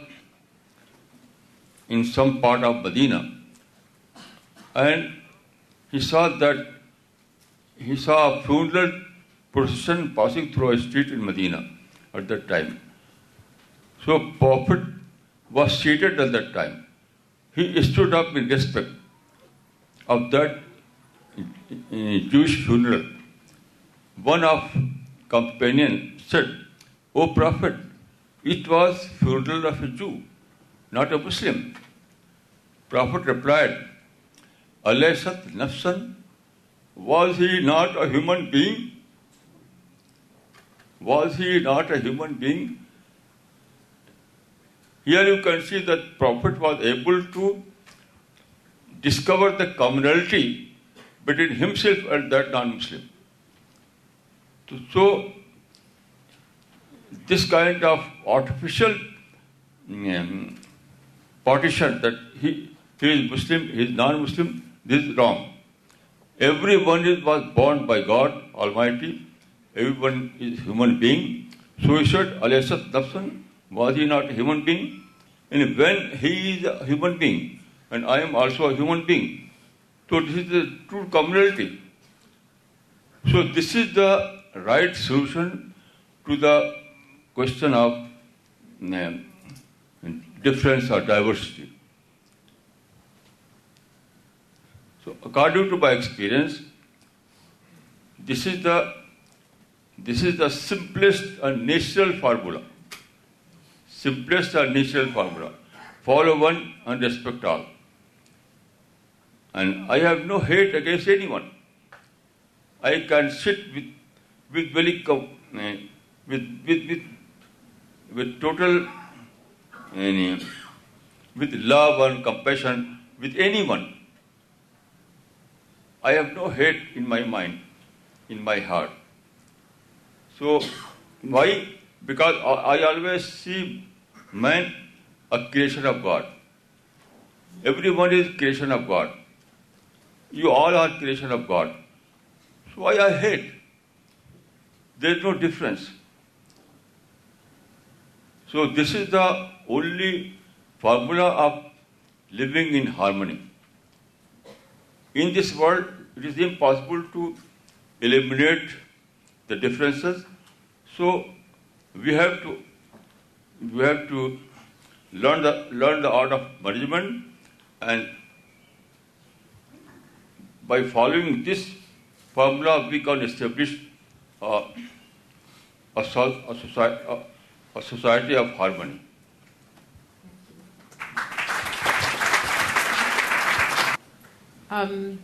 in some part of Medina, and he saw that He saw a funeral procession passing through a street in Medina at that time. So Prophet was seated at that time. He stood up in respect of that Jewish funeral. One of companions said, "O Prophet, it was funeral of a Jew, not a Muslim." Prophet replied, "Alaysat nafsan? Was he not a human being? Was he not a human being?" Here you can see that Prophet was able to discover the commonality between himself and that non-Muslim. So, this kind of artificial um, partition that he, he is Muslim, he is non-Muslim, this is wrong. Everyone is, was born by God Almighty. Everyone is human being. So he said, Alaysat Nafsan, was he not a human being? And when he is a human being, and I am also a human being, so this is the true commonality. So this is the right solution to the question of um, difference or diversity. So according to my experience, this is the this is the simplest and natural formula. Simplest and natural formula. Follow one and respect all. And I have no hate against anyone. I can sit with with very uh, with, with with with total uh, with love and compassion with anyone. I have no hate in my mind, in my heart. So why? Because I always see man a creation of God. Everyone is creation of God. You all are creation of God. So why I hate? There is no difference. So this is the only formula of living in harmony. In this world, it is impossible to eliminate the differences. So we have to we have to learn the learn the art of management, and by following this formula, we can establish uh, a, so- a, society, a, a society of harmony. Um,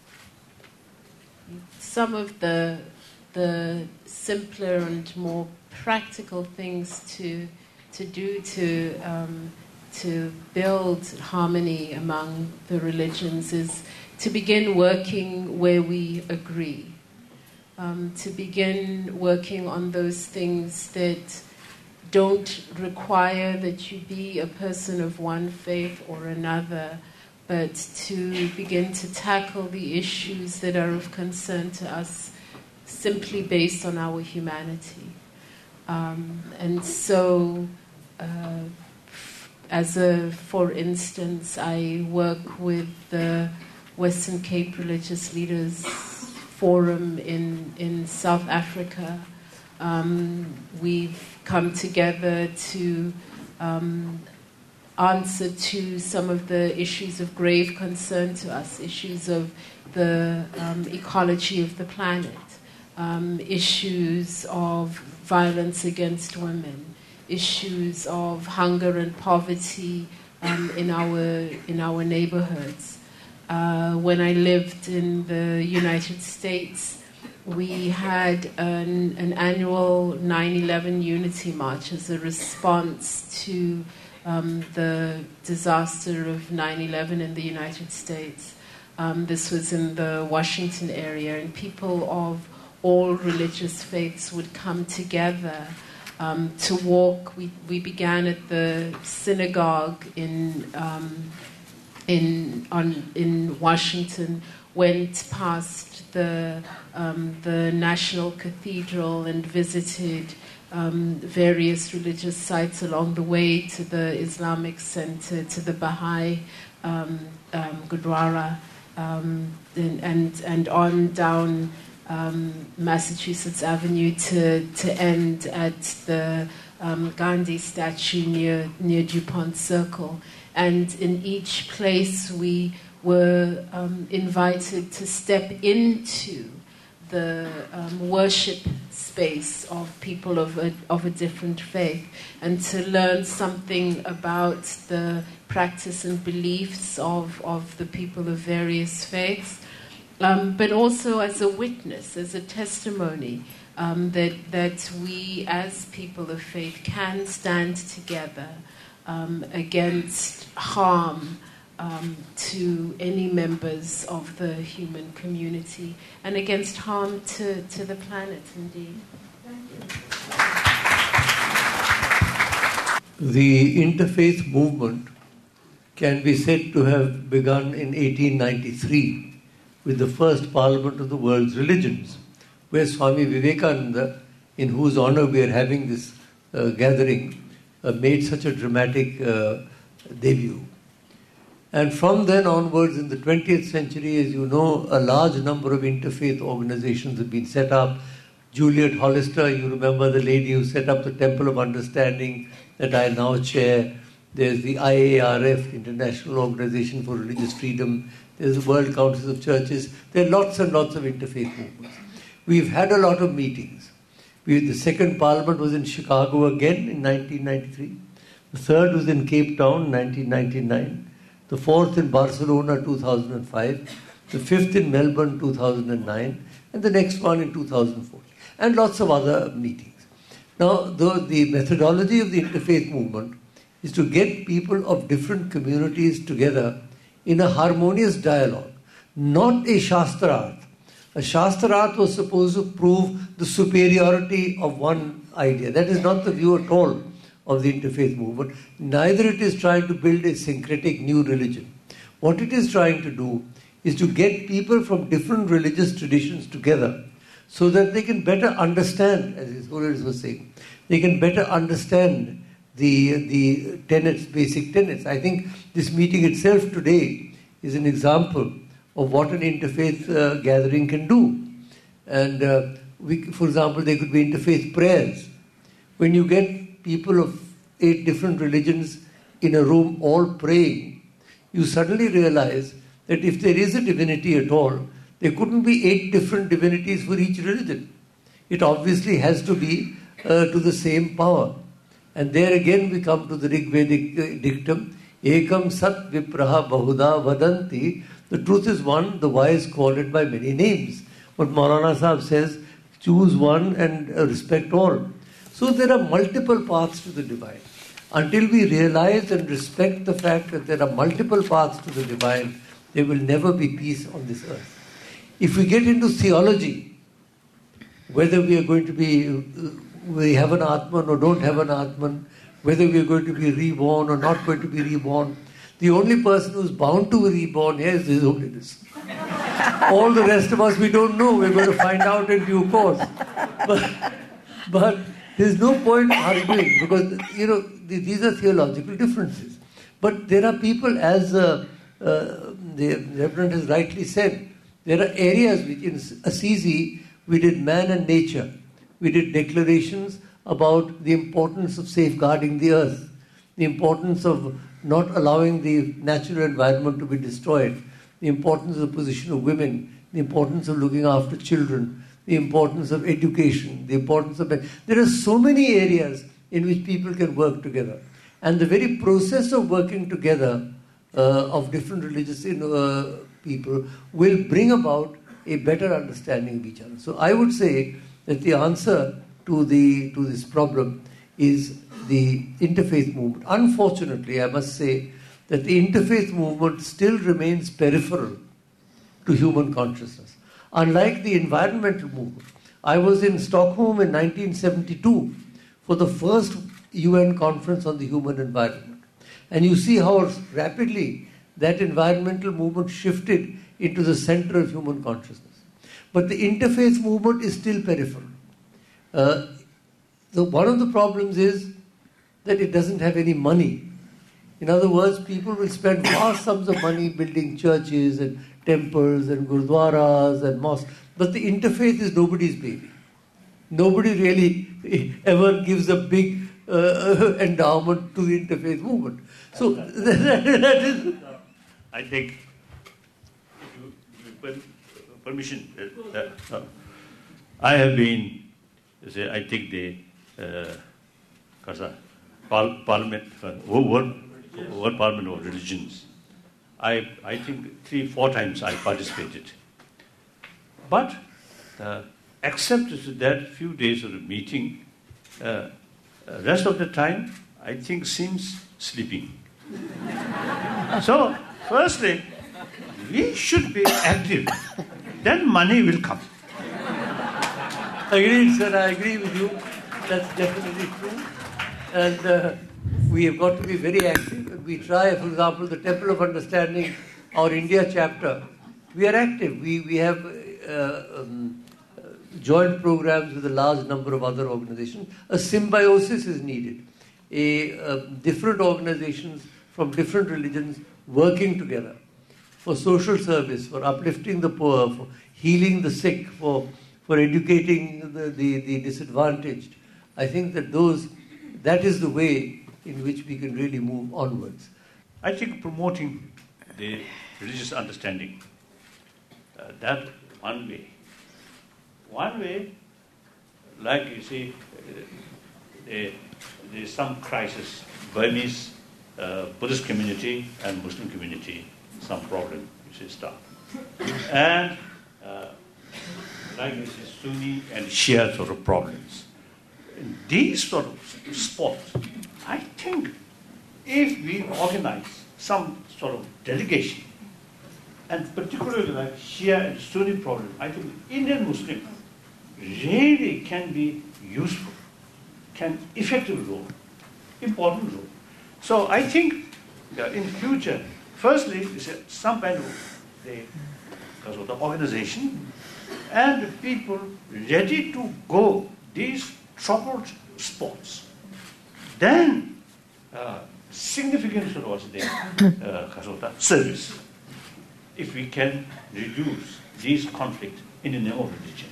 some of the the simpler and more practical things to to do to um, to build harmony among the religions is to begin working where we agree, um, to begin working on those things that don't require that you be a person of one faith or another, but to begin to tackle the issues that are of concern to us simply based on our humanity. Um, and so, uh, as a, for instance, I work with the Western Cape Religious Leaders Forum in, in South Africa. Um, we've come together to um, answer to some of the issues of grave concern to us, issues of the um, ecology of the planet, um, issues of violence against women, issues of hunger and poverty um, in our in our neighborhoods. Uh, when I lived in the United States, we had an, an annual nine eleven Unity March as a response to um, the disaster of nine eleven in the United States. Um, this was in the Washington area, and people of all religious faiths would come together um, to walk. We, we began at the synagogue in um, in on in Washington, went past the um, the National Cathedral and visited um, various religious sites along the way to the Islamic Center, to the Baha'i um, um, Gurdwara, um, and, and and on down um, Massachusetts Avenue to to end at the um, Gandhi statue near near DuPont Circle. And in each place we were um, invited to step into the um, worship space of people of a, of a different faith, and to learn something about the practice and beliefs of, of the people of various faiths, um, but also as a witness, as a testimony um, that, that we as people of faith can stand together Um, against harm um, to any members of the human community, and against harm to, to the planet, indeed. The interfaith movement can be said to have begun in eighteen ninety-three with the first Parliament of the World's Religions, where Swami Vivekananda, in whose honor we are having this uh, gathering, uh, made such a dramatic uh, debut. And from then onwards, in the twentieth century, as you know, a large number of interfaith organizations have been set up. Juliet Hollister, you remember the lady who set up the Temple of Understanding that I now chair. There's the I A R F, International Organization for Religious Freedom. There's the World Council of Churches. There are lots and lots of interfaith movements. We've had a lot of meetings. We, the second Parliament was in Chicago again in nineteen ninety-three. The third was in Cape Town in nineteen ninety-nine. The fourth in Barcelona two thousand five. The fifth in Melbourne two thousand nine. And the next one in two thousand four. And lots of other meetings. Now, the, the methodology of the interfaith movement is to get people of different communities together in a harmonious dialogue, not a Shastrarth. A Shastrarth was supposed to prove the superiority of one idea. That is not the view at all of the interfaith movement. Neither it is trying to build a syncretic new religion. What it is trying to do is to get people from different religious traditions together so that they can better understand, as His Holiness was saying, they can better understand the, the tenets, basic tenets. I think this meeting itself today is an example of what an interfaith uh, gathering can do. And uh, we, for example, there could be interfaith prayers. When you get people of eight different religions in a room all praying, you suddenly realize that if there is a divinity at all, there couldn't be eight different divinities for each religion. It obviously has to be uh, to the same power. And there again we come to the Rigvedic dictum, Ekam Sat Vipraha Bahuda Vadanti. The truth is one, the wise call it by many names. But Maulana Sahib says, choose one and uh, respect all. So there are multiple paths to the divine. Until we realize and respect the fact that there are multiple paths to the divine, there will never be peace on this earth. If we get into theology, whether we are going to be, we have an Atman or don't have an Atman, whether we are going to be reborn or not going to be reborn, the only person who is bound to be reborn here is His Holiness. All the rest of us, we don't know. We're going to find out in due course. But, but there's no point arguing because, you know, these are theological differences. But there are people, as uh, uh, the Reverend has rightly said, there are areas which in Assisi we did man and nature. We did declarations about the importance of safeguarding the earth, the importance of not allowing the natural environment to be destroyed, the importance of the position of women, the importance of looking after children, the importance of education, the importance of... There are so many areas in which people can work together. And the very process of working together uh, of different religious you know, uh, people will bring about a better understanding of each other. So I would say that the answer to the to this problem is the interfaith movement. Unfortunately, I must say that the interfaith movement still remains peripheral to human consciousness. Unlike the environmental movement, I was in Stockholm in nineteen seventy-two for the first U N conference on the human environment. And you see how rapidly that environmental movement shifted into the center of human consciousness. But the interfaith movement is still peripheral. Uh, the, one of the problems is that it doesn't have any money. In other words, people will spend vast sums of money building churches and temples and gurdwaras and mosques. But the interfaith is nobody's baby. Nobody really ever gives a big uh, endowment to the interfaith movement. So that is... I take permission. Uh, uh, I have been, say, I take the uh, Parliament, uh, World, World Parliament of Religions. I, I think three, four times I participated. But uh, except that few days of the meeting, uh, rest of the time, I think seems sleeping. So, Firstly, we should be active. Then money will come. Agreed, sir. I agree with you. That's definitely true. And uh, we have got to be very active. We try, for example, the Temple of Understanding, our India chapter. We are active. We, we have uh, um, joint programs with a large number of other organizations. A symbiosis is needed. A, uh, different organizations from different religions working together for social service, for uplifting the poor, for healing the sick, for, for educating the, the, the disadvantaged. I think that those, that is the way in which we can really move onwards. I think promoting the religious understanding, uh, that one way. One way, like you see, uh, there is some crisis, Burmese uh, Buddhist community and Muslim community, some problem, you see, stuff. And uh, like you see, Sunni and Shia sort of problems. In these sort of spots, I think if we organize some sort of delegation, and particularly like Shia and Sunni problem, I think Indian Muslim really can be useful, can effective role, important role. So I think that in future, firstly, is some kind of the, because of the organization and the people ready to go these troubled spots. Then uh, significant was the uh, service. If we can reduce these conflicts in the name of religion.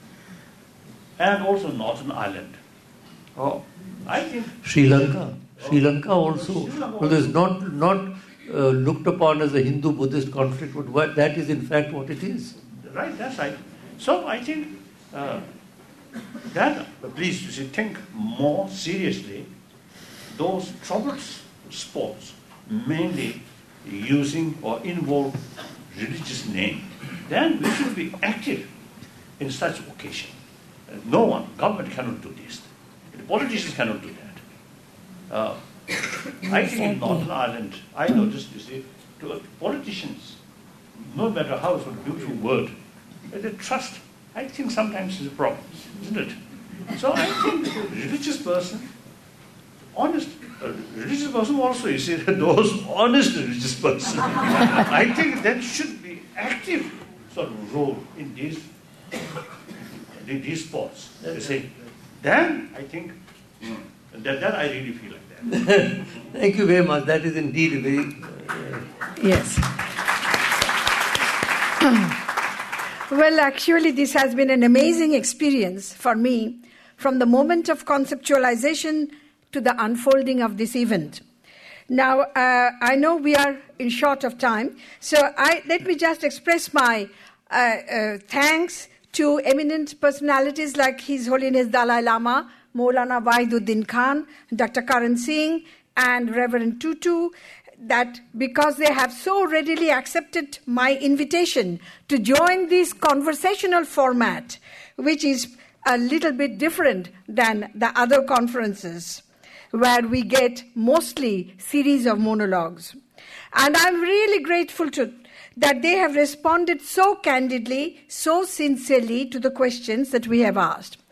And also Northern Ireland. Oh, I think Sri Lanka. Sri Lanka also, well, is not not uh, looked upon as a Hindu-Buddhist conflict, but what, that is in fact what it is. Right, that's right. So I think uh, that, please you should think more seriously, those troubled spots, mainly using or involve religious name, then we should be active in such occasion. Uh, no one, government cannot do this. The politicians cannot do that. Uh, I think in Northern Ireland, I noticed, you see, to politicians, no matter how it's a beautiful word, they trust, I think sometimes is a problem, isn't it? So I think a religious person, honest, a religious person also, you see, those honest religious person, I think that should be active sort of role in these, in these sports. You see, then I think that, that I really feel like that. Thank you very much. That is indeed a very uh, yes. Well, actually, this has been an amazing experience for me from the moment of conceptualization to the unfolding of this event. Now, uh, I know we are in short of time, so I, let me just express my uh, uh, thanks to eminent personalities like His Holiness Dalai Lama, Maulana Wahiduddin Khan, Doctor Karan Singh, and Reverend Tutu, that because they have so readily accepted my invitation to join this conversational format, which is a little bit different than the other conferences, where we get mostly series of monologues. And I'm really grateful to that they have responded so candidly, so sincerely to the questions that we have asked.